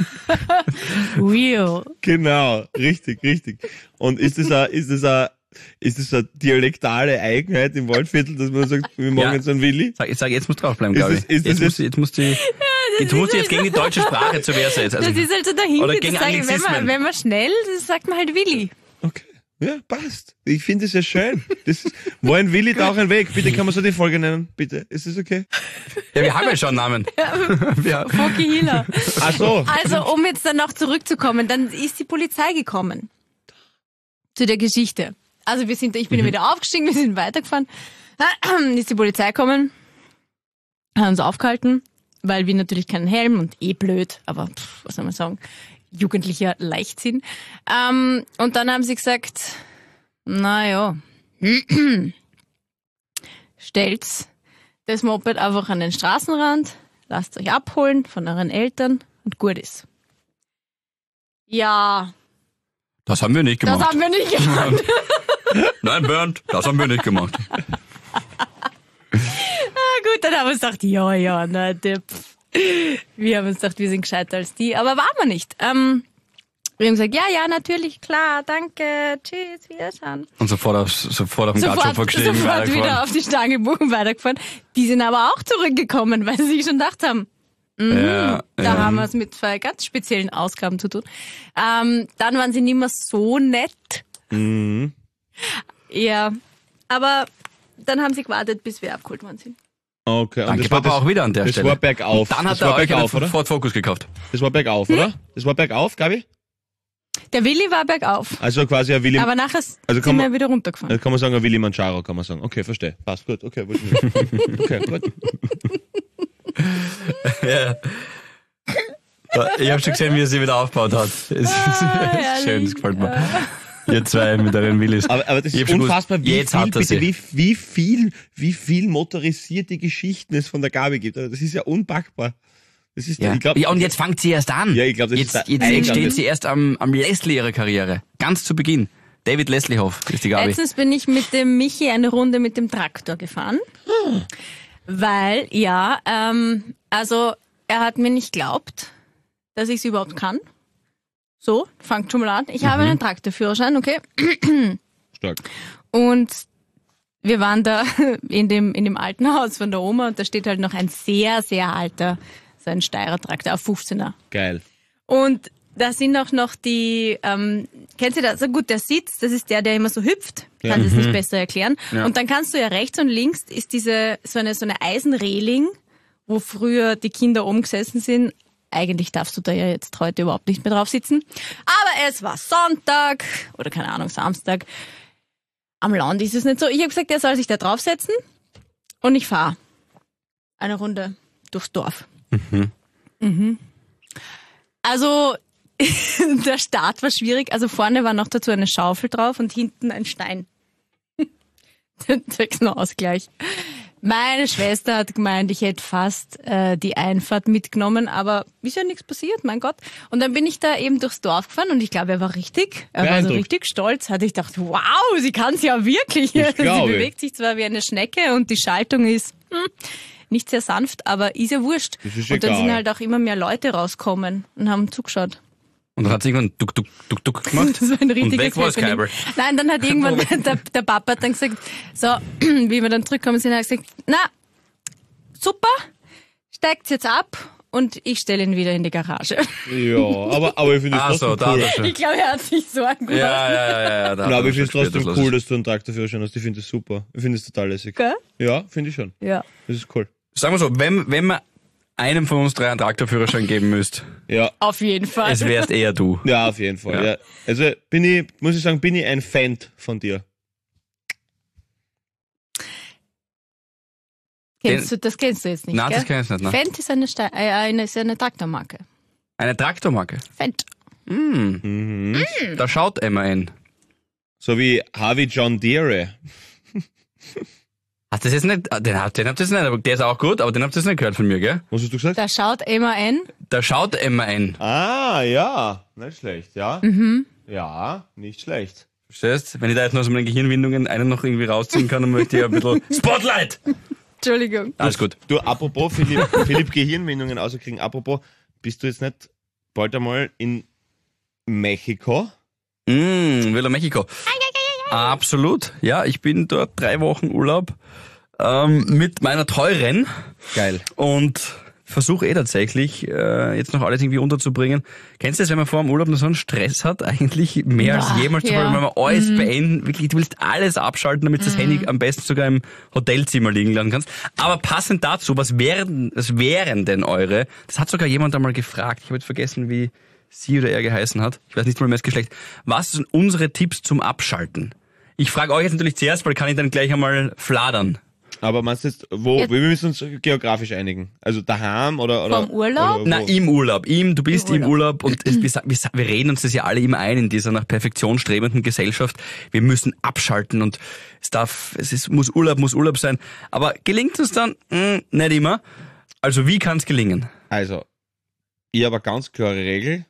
Speaker 4: Wheel.
Speaker 2: Genau, richtig. Und ist das eine dialektale Eigenheit im Waldviertel, dass man sagt, wir machen jetzt einen Willi?
Speaker 3: Sag, jetzt musst du draufbleiben, glaube ich. Jetzt musst du jetzt gegen die deutsche Sprache zur Wehr setzen. Also,
Speaker 4: das ist halt so dahinter.
Speaker 3: oder gegen Anglizismen.
Speaker 4: Wenn man schnell, das sagt man halt Willi.
Speaker 2: Okay. Ja, passt. Ich finde es ja schön. War ein Willi da auch ein Weg? Bitte, kann man so die Folge nennen? Bitte. Ist das okay?
Speaker 3: Ja, wir haben ja schon einen Namen.
Speaker 4: Foki Hila.
Speaker 2: Ach so.
Speaker 4: Also, um jetzt dann noch zurückzukommen, dann ist die Polizei gekommen. Zu der Geschichte. Also ich bin wieder aufgestiegen, wir sind weitergefahren. Ist die Polizei gekommen, haben uns aufgehalten, weil wir natürlich keinen Helm und blöd, aber was soll man sagen, jugendlicher Leichtsinn. Und dann haben sie gesagt, naja, stellt das Moped einfach an den Straßenrand, lasst euch abholen von euren Eltern und gut ist. Ja.
Speaker 3: Das haben wir nicht gemacht.
Speaker 4: Das haben wir nicht gemacht.
Speaker 3: Nein, Bernd, das haben wir nicht gemacht.
Speaker 4: Gut, dann haben wir uns gedacht, ja, na, wir haben uns gedacht, wir sind gescheiter als die, aber waren wir nicht. Wir haben gesagt, ja, natürlich, klar, danke, tschüss, wiederschauen.
Speaker 3: Und sofort auf den Gartschopfer gestiegen,
Speaker 4: sofort wieder auf die Stange buchen, weitergefahren. Die sind aber auch zurückgekommen, weil sie sich schon gedacht haben, da haben wir es mit zwei ganz speziellen Ausgaben zu tun. Dann waren sie nicht mehr so nett.
Speaker 2: Mhm.
Speaker 4: Ja, aber dann haben sie gewartet, bis wir abgeholt worden sind.
Speaker 2: Okay. Und
Speaker 3: Danke, Papa, auch wieder an der Stelle.
Speaker 2: Das war bergauf.
Speaker 3: Dann hat
Speaker 2: das war
Speaker 3: er euch
Speaker 2: bergauf,
Speaker 3: einen
Speaker 2: oder?
Speaker 3: Ford Focus gekauft.
Speaker 2: Das war bergauf, oder? Das war bergauf, Gabi?
Speaker 4: Der Willi war bergauf.
Speaker 2: Also quasi ein Willi...
Speaker 4: Aber nachher
Speaker 2: Also
Speaker 4: sind wir wieder runtergefahren.
Speaker 2: Also kann man sagen, ein Willi Mangiaro, kann man sagen. Okay, verstehe. Passt, gut. Okay, okay, gut.
Speaker 3: Ja. Ich habe schon gesehen, wie er sie wieder aufgebaut hat. Es ist schön, das gefällt mir. Ihr zwei mit euren Willis.
Speaker 2: Aber das ist unfassbar, wie viel motorisierte Geschichten es von der Gabi gibt. Also das ist ja unpackbar. Das ist,
Speaker 3: ja.
Speaker 2: Ich glaub,
Speaker 3: und jetzt fängt sie erst an.
Speaker 2: Ja, ich glaube,
Speaker 3: jetzt steht sie erst am Leslie ihrer Karriere. Ganz zu Beginn. David Lesliehoff ist die Gabi.
Speaker 4: Letztens bin ich mit dem Michi eine Runde mit dem Traktor gefahren. Weil, also er hat mir nicht geglaubt, dass ich es überhaupt kann. So, fangt schon mal an. Ich habe einen Traktorführerschein, okay.
Speaker 2: Stark.
Speaker 4: Und wir waren da in dem alten Haus von der Oma und da steht halt noch ein sehr, sehr alter, so ein Steyrer Traktor auf 15er.
Speaker 2: Geil.
Speaker 4: Und da sind auch noch die, kennst du das? So gut, der Sitz, das ist der immer so hüpft. Kann das nicht besser erklären. Ja. Und dann kannst du ja rechts und links ist so eine Eisenreling, wo früher die Kinder oben gesessen sind. Eigentlich darfst du da ja jetzt heute überhaupt nicht mehr drauf sitzen. Aber es war Sonntag oder keine Ahnung, Samstag. Am Land ist es nicht so. Ich habe gesagt, er soll sich da draufsetzen und ich fahre eine Runde durchs Dorf. Also der Start war schwierig. Also vorne war noch dazu eine Schaufel drauf und hinten ein Stein. Sechs Ausgleich. Meine Schwester hat gemeint, ich hätte fast die Einfahrt mitgenommen, aber ist ja nichts passiert, mein Gott. Und dann bin ich da eben durchs Dorf gefahren und ich glaube, er war so richtig stolz. Hatte ich gedacht, wow, sie kann es ja wirklich. Sie bewegt sich zwar wie eine Schnecke und die Schaltung ist nicht sehr sanft, aber ist ja wurscht.
Speaker 2: Das ist
Speaker 4: und dann
Speaker 2: egal.
Speaker 4: sind halt auch immer mehr Leute rauskommen und haben zugeschaut.
Speaker 3: Und dann hat sie irgendwann duck gemacht.
Speaker 4: Das war ein
Speaker 3: und
Speaker 4: richtiges
Speaker 3: weg war das
Speaker 4: Happening.
Speaker 3: Kabel.
Speaker 4: Nein, dann hat irgendwann der Papa hat dann gesagt, so, wie wir dann zurückkommen sind, hat er gesagt, na, super, steigt's jetzt ab und ich stelle ihn wieder in die Garage.
Speaker 2: Ja, aber ich finde es trotzdem
Speaker 3: da
Speaker 2: cool.
Speaker 3: hat er schon.
Speaker 4: Ich glaube, er hat sich Sorgen gemacht.
Speaker 3: Ja.
Speaker 2: Ja, aber ich finde es trotzdem cool, dass du einen Traktorführerschein hast. Ich finde es super. Ich finde es total lässig.
Speaker 4: Gell?
Speaker 2: Ja, finde ich schon.
Speaker 4: Ja.
Speaker 2: Das ist cool.
Speaker 3: Sagen wir so, wenn man einem von uns 3 einen Traktorführerschein geben müsst,
Speaker 2: Ja.
Speaker 4: Auf jeden Fall.
Speaker 3: es wärst eher du.
Speaker 2: Ja, auf jeden Fall.
Speaker 3: Ja.
Speaker 2: Ja. Also muss ich sagen, bin ich ein Fan von dir.
Speaker 4: Das kennst du jetzt nicht,
Speaker 3: Nein,
Speaker 4: gell?
Speaker 3: das kenn ich nicht, ne?
Speaker 4: Fendt ist ist eine Traktormarke.
Speaker 3: Eine Traktormarke.
Speaker 4: Fendt.
Speaker 3: Da schaut MAN.
Speaker 2: So wie Harvey John Deere.
Speaker 3: Hast du das jetzt nicht? Den habt ihr nicht, aber der ist auch gut, aber den habt ihr jetzt nicht gehört von mir, gell?
Speaker 2: Was hast du gesagt?
Speaker 4: Da schaut MAN.
Speaker 3: Da schaut MAN.
Speaker 2: Ah, ja. Nicht schlecht, ja. Ja, nicht schlecht.
Speaker 3: Verstehst? Wenn ich da jetzt noch so meine Gehirnwindungen einen noch irgendwie rausziehen kann, dann möchte ich ein bisschen Spotlight!
Speaker 4: Entschuldigung.
Speaker 3: Alles gut.
Speaker 2: Du, apropos Philipp Gehirnwindungen außerkriegen, apropos, bist du jetzt nicht bald einmal in Mexiko?
Speaker 3: Villa Mexico. Absolut. Ja, ich bin dort 3 Wochen Urlaub mit meiner Teuren.
Speaker 2: Geil.
Speaker 3: Und versuche tatsächlich jetzt noch alles irgendwie unterzubringen. Kennst du das, wenn man vor dem Urlaub noch so einen Stress hat, eigentlich mehr als jemals zuvor, wenn man alles beenden, wirklich, du willst alles abschalten, damit du das Handy am besten sogar im Hotelzimmer liegen lassen kannst. Aber passend dazu, was wären denn eure, das hat sogar jemand einmal gefragt, ich habe jetzt vergessen, wie sie oder er geheißen hat, ich weiß nicht mal mehr das Geschlecht, was sind unsere Tipps zum Abschalten? Ich frage euch jetzt natürlich zuerst, weil kann ich dann gleich einmal fladern.
Speaker 2: Aber meinst du jetzt, wir müssen uns geografisch einigen? Also daheim oder
Speaker 4: Vom Urlaub?
Speaker 2: Oder
Speaker 3: Na, im Urlaub. Du bist im Urlaub und wir reden uns das ja alle immer ein in dieser nach Perfektion strebenden Gesellschaft. Wir müssen abschalten und muss Urlaub sein. Aber gelingt es dann? Nicht immer. Also wie kann es gelingen?
Speaker 2: Also, ich habe eine ganz klare Regel.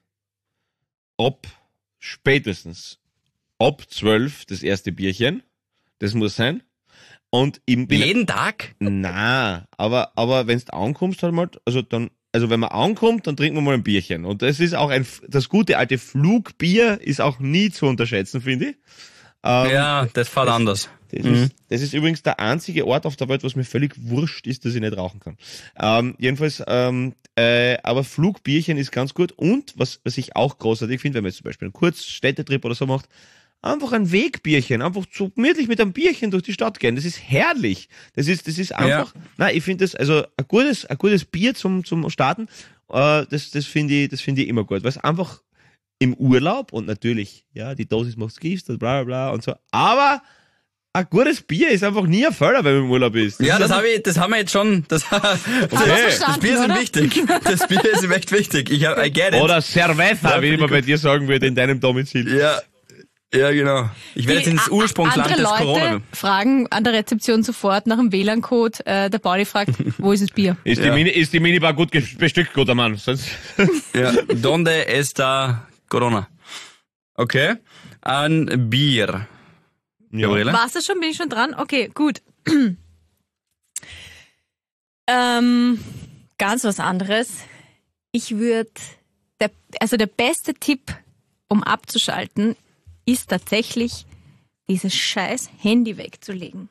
Speaker 2: Spätestens ab 12 das erste Bierchen. Das muss sein. Und
Speaker 3: Jeden Tag?
Speaker 2: Na, aber wenn du ankommst halt mal, also wenn man ankommt, dann trinken wir mal ein Bierchen. Und das ist auch das gute alte Flugbier ist auch nie zu unterschätzen, finde ich.
Speaker 3: Ja, das fährt anders.
Speaker 2: Das ist übrigens der einzige Ort auf der Welt, was mir völlig wurscht ist, dass ich nicht rauchen kann. Jedenfalls, aber Flugbierchen ist ganz gut. Und was ich auch großartig finde, wenn man jetzt zum Beispiel einen Kurzstädtetrip oder so macht, einfach ein Wegbierchen, einfach so gemütlich mit einem Bierchen durch die Stadt gehen. Das ist herrlich. Das ist einfach, nein, ich finde das, also ein gutes Bier zum Starten, das finde ich immer gut, weil es einfach im Urlaub und natürlich, ja, die Dosis macht's Gift und bla bla bla und so, aber ein gutes Bier ist einfach nie ein Fehler, wenn man im Urlaub ist.
Speaker 3: Das haben wir jetzt schon. Das Bier ist wichtig. Das Bier ist ihm echt wichtig. I get it.
Speaker 2: Oder Cerveza, wie man bei dir sagen würde, in deinem Domizil.
Speaker 3: Ja, genau. Ich werde jetzt ins Ursprungsland des Corona.
Speaker 4: Andere Leute fragen an der Rezeption sofort nach dem WLAN-Code. Der Pauli fragt, wo ist das Bier?
Speaker 2: Ist die Minibar gut bestückt, guter Mann? Sonst
Speaker 3: Ja, donde está Corona? Okay. Ein Bier. Gabriele?
Speaker 4: Warst du schon? Bin ich schon dran? Okay, gut. Ganz was anderes. Ich würde, der beste Tipp, um abzuschalten, ist tatsächlich, dieses scheiß Handy wegzulegen.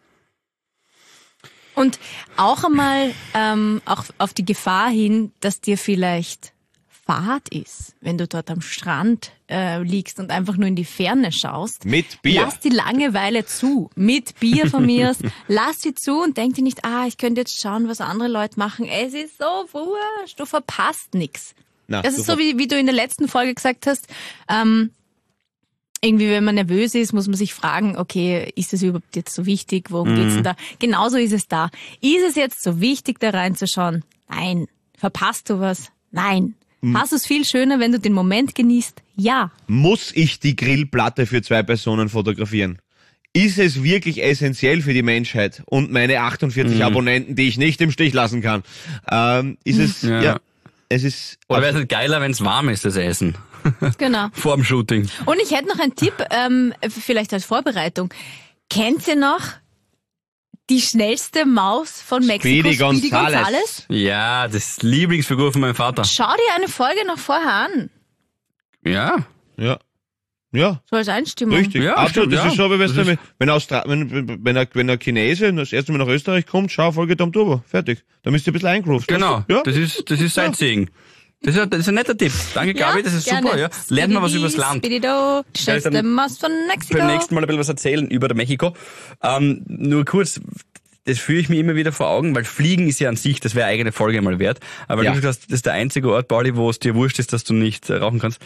Speaker 4: Und auch einmal auch auf die Gefahr hin, dass dir vielleicht Fahrt ist, wenn du dort am Strand liegst und einfach nur in die Ferne schaust.
Speaker 2: mit Bier.
Speaker 4: Lass die Langeweile zu. Mit Bier von mir aus. Lass sie zu und denk dir nicht, ich könnte jetzt schauen, was andere Leute machen. Es ist so wurscht, du verpasst nix.
Speaker 2: Na,
Speaker 4: Das ist so, wie du in der letzten Folge gesagt hast, irgendwie, wenn man nervös ist, muss man sich fragen, okay, ist das überhaupt jetzt so wichtig? Worum geht's denn da? Genauso ist es da. Ist es jetzt so wichtig, da reinzuschauen? Nein. Verpasst du was? Nein. Hast du es viel schöner, wenn du den Moment genießt? Ja.
Speaker 2: Muss ich die Grillplatte für 2 Personen fotografieren? Ist es wirklich essentiell für die Menschheit und meine 48 Abonnenten, die ich nicht im Stich lassen kann? Ist es, es ist...
Speaker 3: Oder wäre es nicht geiler, wenn es warm ist, das Essen?
Speaker 4: Genau.
Speaker 3: Vor dem Shooting.
Speaker 4: Und ich hätte noch einen Tipp, vielleicht als Vorbereitung. Kennt ihr noch die schnellste Maus von Mexiko?
Speaker 2: Speedy Gonzales.
Speaker 3: Ja, das ist Lieblingsfigur von meinem Vater.
Speaker 4: Schau dir eine Folge noch vorher an.
Speaker 3: Ja.
Speaker 2: Ja. Ja,
Speaker 4: So als Einstimmung.
Speaker 2: richtig.
Speaker 3: Ja,
Speaker 2: Absolut.
Speaker 3: stimmt,
Speaker 2: Das
Speaker 3: ja.
Speaker 2: ist so, wie
Speaker 3: Das ist-
Speaker 2: wenn ein Chinese das erste Mal nach Österreich kommt, schau, Folge Tom Turbo. Fertig. Da müsst ihr ein bisschen eingerufen.
Speaker 3: Genau,
Speaker 2: Ja.
Speaker 3: das ist Sightseeing. Das ist ein netter Tipp. Danke, Gabi, das ist
Speaker 4: gerne.
Speaker 3: super. Ja. Lernt mal was übers Land.
Speaker 4: Spidido, die
Speaker 3: Vielleicht
Speaker 4: schnellste
Speaker 3: dann
Speaker 4: Maus von Mexiko.
Speaker 3: Beim nächsten Mal ein bisschen was erzählen über Mexiko. Nur kurz, das führe ich mir immer wieder vor Augen, weil Fliegen ist ja an sich, das wäre eine eigene Folge mal wert. Aber
Speaker 2: Ja.
Speaker 3: du gesagt hast, das ist der einzige Ort, Pauli, wo es dir wurscht ist, dass du nicht rauchen kannst.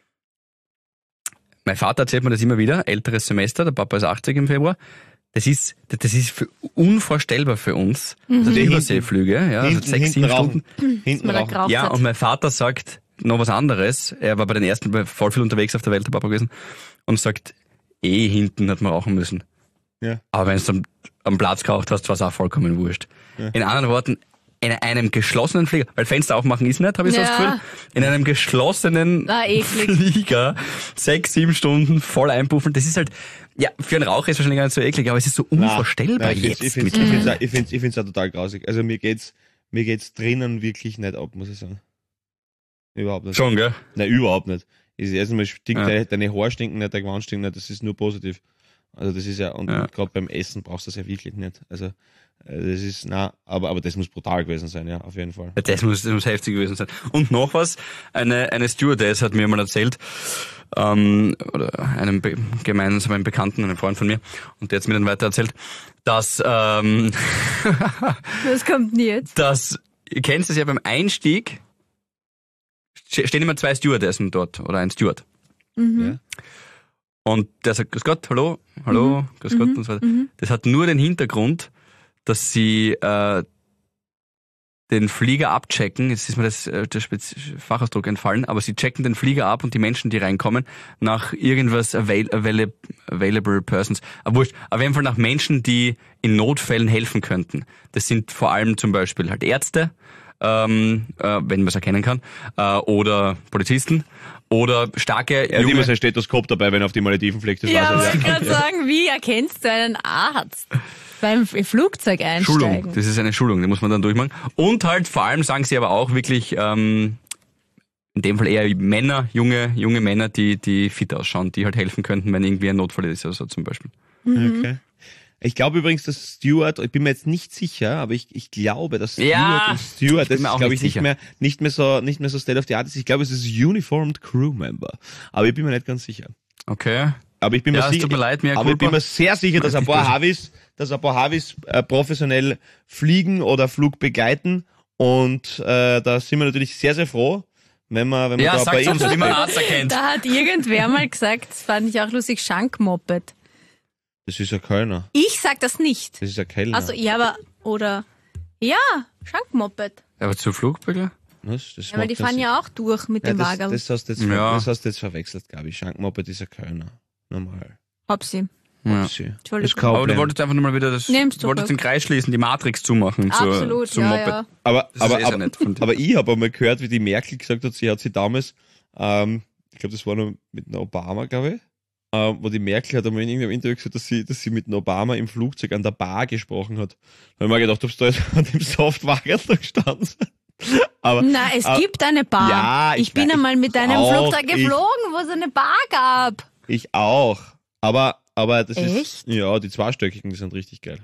Speaker 3: Mein Vater erzählt mir das immer wieder, älteres Semester, der Papa ist 80 im Februar. Das ist unvorstellbar für uns. Also die Überseeflüge, ja, also 6-7 Stunden.
Speaker 2: Hinten
Speaker 4: man da
Speaker 2: rauchen.
Speaker 4: geraucht
Speaker 3: Ja,
Speaker 4: hat.
Speaker 3: und mein Vater sagt noch was anderes. Er war bei den ersten voll viel unterwegs auf der Welt, der Papa gewesen. Und sagt, hinten hat man rauchen müssen.
Speaker 2: Ja.
Speaker 3: Aber wenn du am Platz geraucht hast, war es auch vollkommen wurscht.
Speaker 2: Ja.
Speaker 3: In anderen Worten, in einem geschlossenen Flieger, weil Fenster aufmachen ist nicht, habe ich so das
Speaker 4: Ja.
Speaker 3: Gefühl, in einem geschlossenen
Speaker 4: Eklig.
Speaker 3: Flieger 6-7 Stunden voll einpuffen, das ist halt, ja, für einen Raucher ist wahrscheinlich gar nicht so eklig, aber es ist so unvorstellbar
Speaker 2: Nein,
Speaker 3: jetzt.
Speaker 2: Ich
Speaker 3: mittlerweile.
Speaker 2: finde es auch total grausig. Also mir geht's drinnen wirklich nicht ab, muss ich sagen. Überhaupt nicht.
Speaker 3: Schon, gell?
Speaker 2: Nein, überhaupt nicht. Erstmal stinkt
Speaker 3: Ja.
Speaker 2: deine Haare stinken nicht, der Gewand stinkt nicht, das ist nur positiv. Also das ist ja, und
Speaker 3: Ja.
Speaker 2: gerade beim Essen brauchst du das ja wirklich nicht. Also das ist, aber das muss brutal gewesen sein, ja, auf jeden Fall.
Speaker 3: Das muss heftig gewesen sein. Und noch was, eine Stewardess hat mir mal erzählt, oder einem gemeinsamen Bekannten, einem Freund von mir, und der hat mir dann weiter erzählt, dass,
Speaker 4: Das kommt nie jetzt.
Speaker 3: ihr kennt es ja beim Einstieg, stehen immer 2 Stewardessen dort, oder ein Steward.
Speaker 2: Ja.
Speaker 3: Und der sagt, grüß Gott, hallo, grüß Gott und so weiter. Das hat nur den Hintergrund, dass sie den Flieger abchecken, jetzt ist mir der Fachausdruck entfallen, aber sie checken den Flieger ab und die Menschen, die reinkommen, nach irgendwas available persons. Aber wurscht, auf jeden Fall nach Menschen, die in Notfällen helfen könnten. Das sind vor allem zum Beispiel halt Ärzte, wenn man es erkennen kann, oder Polizisten, oder starke
Speaker 2: Er hat immer
Speaker 3: junge...
Speaker 2: sein Stethoskop dabei, wenn er auf die Malediven fliegt. Das
Speaker 4: Ja,
Speaker 2: weiß
Speaker 4: wollte ich
Speaker 2: er,
Speaker 4: gerade sagen, wie erkennst du einen Arzt beim Flugzeug
Speaker 3: Schulung,
Speaker 4: einsteigen?
Speaker 3: das ist eine Schulung, die muss man dann durchmachen. Und halt vor allem sagen sie aber auch wirklich, in dem Fall eher Männer, junge Männer, die fit ausschauen, die halt helfen könnten, wenn irgendwie ein Notfall ist, also zum Beispiel.
Speaker 2: Okay. Ich glaube übrigens, dass Steward, ich bin mir jetzt nicht sicher, aber ich glaube, dass
Speaker 3: Ja,
Speaker 2: Steward,
Speaker 3: bin
Speaker 2: das
Speaker 3: mir auch
Speaker 2: ist, glaube
Speaker 3: nicht
Speaker 2: ich,
Speaker 3: sicher.
Speaker 2: nicht mehr so State of the Art ist. Ich glaube, es ist Uniformed Crew Member. Aber ich bin mir nicht ganz sicher.
Speaker 3: Okay.
Speaker 2: Aber ich bin
Speaker 3: Ja,
Speaker 2: mir
Speaker 3: es
Speaker 2: sicher,
Speaker 3: tut mir leid, mehr
Speaker 2: aber ich bin
Speaker 3: culpa.
Speaker 2: mir sehr sicher, dass ein paar Havis professionell fliegen oder Flug begleiten. Und da sind wir natürlich sehr, sehr froh, wenn wir
Speaker 3: Ja,
Speaker 2: da bei
Speaker 3: sag's uns,
Speaker 2: Infos
Speaker 3: wie man einen
Speaker 2: kriegen.
Speaker 3: Arzt erkennt.
Speaker 4: Da hat irgendwer mal gesagt, das fand ich auch lustig, Schankmoped.
Speaker 2: Das ist ein Kölner.
Speaker 4: Ich sag das nicht.
Speaker 2: Das ist ein Kellner.
Speaker 4: Also, ja, aber, oder, ja, Schankmoped.
Speaker 3: Aber zu Flugbegler?
Speaker 2: Was? Das
Speaker 4: Ja, weil die
Speaker 2: macht keinen
Speaker 4: fahren
Speaker 2: Sinn.
Speaker 4: ja auch durch mit dem Wagen.
Speaker 2: das hast du jetzt,
Speaker 3: Ja.
Speaker 2: das hast du jetzt verwechselt, glaube ich. Schankmoped ist ein Kölner. Normal.
Speaker 4: Hab sie.
Speaker 3: Ja.
Speaker 2: Das ist
Speaker 4: Entschuldigung.
Speaker 2: kein
Speaker 3: Aber du
Speaker 2: Problem.
Speaker 3: wolltest einfach nur mal wieder
Speaker 4: Nimm's
Speaker 3: du wolltest
Speaker 4: zurück.
Speaker 3: den Kreis schließen, die Matrix zumachen
Speaker 4: Absolut,
Speaker 3: zum
Speaker 4: ja,
Speaker 3: Moped.
Speaker 4: ja.
Speaker 2: Aber
Speaker 3: Das ist sehr nett von dir.
Speaker 2: aber ich habe einmal gehört, wie die Merkel gesagt hat, sie damals, ich glaube, das war noch mit dem Obama, glaube ich, wo die Merkel hat einmal in irgendeinem Interview gesagt, dass sie mit dem Obama im Flugzeug an der Bar gesprochen hat. Da habe ich mir gedacht, ob du da jetzt an dem Softwagen da gestanden seid. Aber
Speaker 4: Na, es gibt eine Bar.
Speaker 2: ja,
Speaker 4: ich bin
Speaker 2: weiß,
Speaker 4: einmal mit einem
Speaker 2: auch,
Speaker 4: Flugzeug geflogen, wo es eine Bar gab.
Speaker 2: ich auch. Aber das
Speaker 4: Echt?
Speaker 2: ist, ja, die zweistöckigen, die sind richtig geil.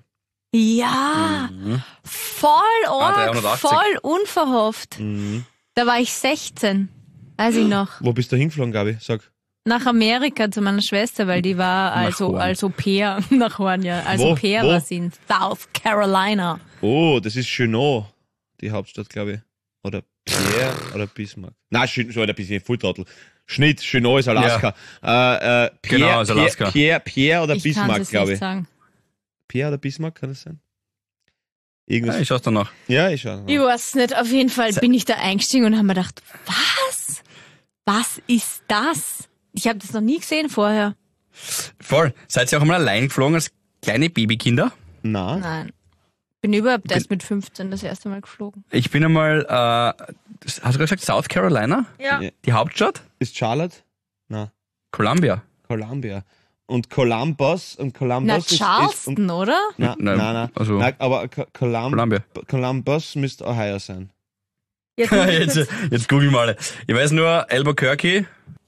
Speaker 4: Ja, voll arg,
Speaker 3: 380.
Speaker 4: voll unverhofft.
Speaker 2: Mhm.
Speaker 4: Da war ich 16, weiß ich noch.
Speaker 2: Wo bist du hingeflogen, Gabi? Sag.
Speaker 4: Nach Amerika zu meiner Schwester, weil die war
Speaker 3: Horn.
Speaker 4: als Au pair, nach Horn, ja, als
Speaker 2: Wo?
Speaker 4: Au pair
Speaker 2: Wo?
Speaker 4: war sie in South Carolina.
Speaker 2: Oh, das ist Chenot, die Hauptstadt, glaube ich. Oder Pierre oder Bismarck. Nein, so ein bisschen Volltrottel. Schnitt, Chenot ist Alaska. Pierre,
Speaker 3: Genau, ist Alaska.
Speaker 2: Pierre oder
Speaker 4: Ich kann
Speaker 2: Bismarck,
Speaker 4: es
Speaker 2: glaube
Speaker 4: nicht
Speaker 2: ich.
Speaker 4: sagen.
Speaker 2: Pierre oder Bismarck, kann das sein? Irgendwas.
Speaker 3: Ja, ich schaue danach.
Speaker 2: Ja, ich schau.
Speaker 4: Ich weiß nicht, auf jeden Fall bin ich da eingestiegen und habe mir gedacht, was? Was ist das? Ich habe das noch nie gesehen vorher.
Speaker 3: Voll. Seid ihr auch einmal allein geflogen als kleine Babykinder?
Speaker 2: Na,
Speaker 4: Nein. Bin überhaupt erst mit 15 das erste Mal geflogen.
Speaker 3: Ich bin einmal, hast du gerade gesagt, South Carolina?
Speaker 4: Ja.
Speaker 2: Ja.
Speaker 3: Die Hauptstadt?
Speaker 2: ist Charlotte? Na,
Speaker 3: Columbia.
Speaker 2: Columbia. Und Columbus
Speaker 4: Na,
Speaker 2: ist
Speaker 4: Charleston, oder?
Speaker 2: na,
Speaker 3: also
Speaker 2: aber
Speaker 3: Columbia.
Speaker 2: Columbus müsste Ohio sein.
Speaker 4: Jetzt,
Speaker 3: jetzt googeln wir alle. Ich weiß nur, Albuquerque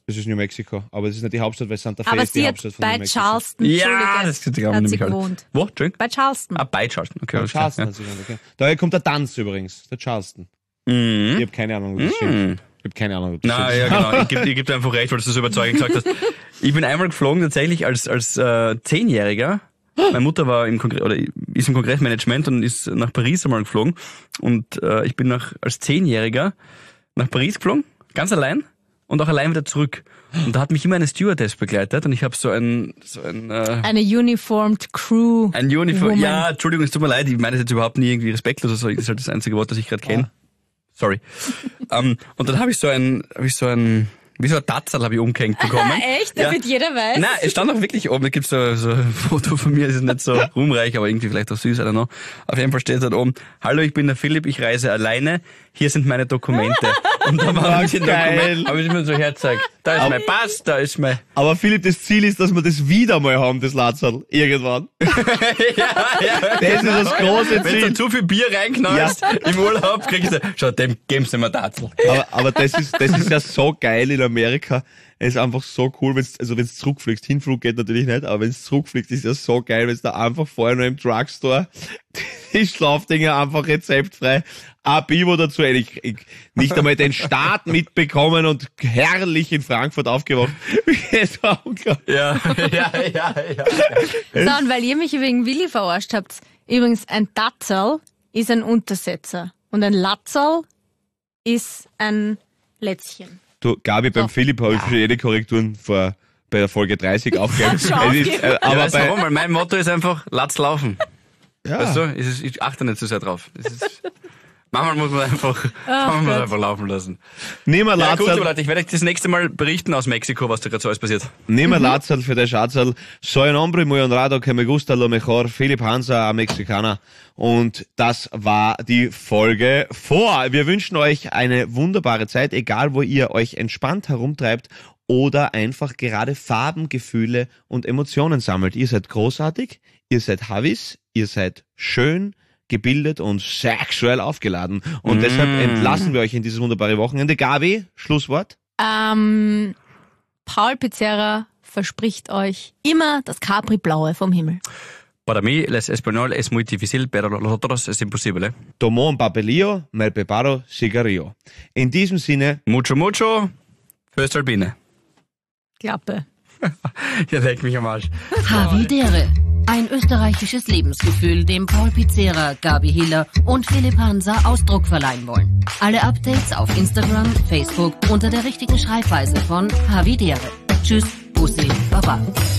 Speaker 2: Das ist New Mexico, aber das ist nicht die Hauptstadt, weil Santa Fe
Speaker 4: Aber
Speaker 2: ist die
Speaker 4: sie hat
Speaker 2: Hauptstadt von New
Speaker 4: bei
Speaker 2: Mexico.
Speaker 4: Charleston,
Speaker 3: Ja,
Speaker 4: Entschuldige,
Speaker 3: das glauben wir
Speaker 4: hat sie
Speaker 3: nämlich alle.
Speaker 4: gewohnt.
Speaker 3: Wo? Entschuldigung?
Speaker 4: Bei Charleston.
Speaker 3: Bei Charleston. Okay,
Speaker 2: Ja,
Speaker 3: alles klar.
Speaker 2: Charleston hat sie gewohnt, okay. Daher kommt der Tanz übrigens, der Charleston.
Speaker 3: Mhm.
Speaker 2: Ich habe keine Ahnung, ob das stimmt. Ich habe keine Ahnung, ob das
Speaker 3: Na,
Speaker 2: stimmt.
Speaker 3: ja, genau. Ich geb dir einfach recht, weil du das so überzeugend gesagt hast. Ich bin einmal geflogen, tatsächlich als 10-Jähriger. Meine Mutter war ist im Kongressmanagement und ist nach Paris einmal geflogen. Und ich bin als 10-Jähriger nach Paris geflogen, ganz allein und auch allein wieder zurück. Und da hat mich immer eine Stewardess begleitet und ich habe
Speaker 4: Eine uniformed Crew.
Speaker 3: ein Uniform.
Speaker 4: Woman.
Speaker 3: Ja, Entschuldigung, es tut mir leid, ich meine das jetzt überhaupt nie irgendwie respektlos oder so. Das ist halt das einzige Wort, das ich gerade kenne. Sorry. Und dann habe ich so ein Tatzerl habe ich umgehängt bekommen.
Speaker 4: Echt?
Speaker 3: Ja.
Speaker 4: Damit jeder weiß?
Speaker 3: Nein, es stand auch wirklich oben. Da gibt's so ein Foto von mir, es ist nicht so ruhmreich, aber irgendwie vielleicht auch süß, I don't know. Auf jeden Fall steht dort oben: Hallo, ich bin der Philipp, ich reise alleine. Hier sind meine Dokumente. Und da habe ich mir so hergezeigt. Da ist mein Pass, da ist mein...
Speaker 2: Aber Philipp, das Ziel ist, dass wir das wieder mal haben, das Latzerl, irgendwann. Das ist das große
Speaker 3: Wenn du
Speaker 2: Ziel.
Speaker 3: dann zu viel Bier reinknallst im Urlaub, kriegst du... Schau, dem geben's nicht mehr Tatzel.
Speaker 2: Aber das ist ja so geil in Amerika. Es ist einfach so cool, wenn's zurückfliegst. Hinflug geht natürlich nicht, aber wenn's zurückfliegst, ist ja so geil, wenn's da einfach vorher noch im Drugstore die Schlafdinger einfach rezeptfrei. Ein Bivo dazu. Ich nicht einmal den Start mitbekommen und herrlich in Frankfurt aufgewacht. Das war unglaublich.
Speaker 3: Ja.
Speaker 4: So, und weil ihr mich wegen Willi verarscht habt, übrigens ein Tatzerl ist ein Untersetzer und ein Latzerl ist ein Lätzchen.
Speaker 2: Du, Gabi, beim Philipp habe ich für jede Korrekturen bei der Folge 30 aufgegeben.
Speaker 4: Schon aufgegeben.
Speaker 3: Aber
Speaker 2: Aber
Speaker 3: weißt du
Speaker 2: bei,
Speaker 3: warum? Weil mein Motto ist einfach, latz laufen.
Speaker 2: ja.
Speaker 3: Weißt du? Ich achte nicht so sehr drauf. Manchmal muss man einfach laufen lassen.
Speaker 2: Nehmen wir
Speaker 3: Ja, gut,
Speaker 2: Latzerl.
Speaker 3: aber Leute, ich werde euch das nächste Mal berichten aus Mexiko, was da gerade so alles passiert.
Speaker 2: Nehmen wir Latzerl für den Schatzerl. Soy un hombre muy honrado que me gusta lo mejor. Philipp Hansa, Mexikaner. Und das war die Folge vor. Wir wünschen euch eine wunderbare Zeit, egal wo ihr euch entspannt herumtreibt oder einfach gerade Farben, Gefühle und Emotionen sammelt. Ihr seid großartig, ihr seid Havis, ihr seid schön, gebildet und sexuell aufgeladen. Und deshalb entlassen wir euch in dieses wunderbare Wochenende. Gabi, Schlusswort?
Speaker 4: Paul Pizzerra verspricht euch immer das Capri-Blaue vom Himmel.
Speaker 3: Para mí, les español es muy difícil, pero los otros es imposible.
Speaker 2: Tomo un papelillo, me preparo cigarrillo. In diesem Sinne,
Speaker 3: Mucho, mucho, Föstalpine.
Speaker 4: Klappe.
Speaker 3: Ja, leck mich am Arsch.
Speaker 1: Havidere. Ein österreichisches Lebensgefühl, dem Paul Pizzerra, Gabi Hiller und Philipp Hansa Ausdruck verleihen wollen. Alle Updates auf Instagram, Facebook unter der richtigen Schreibweise von Havidere. Tschüss, Bussi, Baba.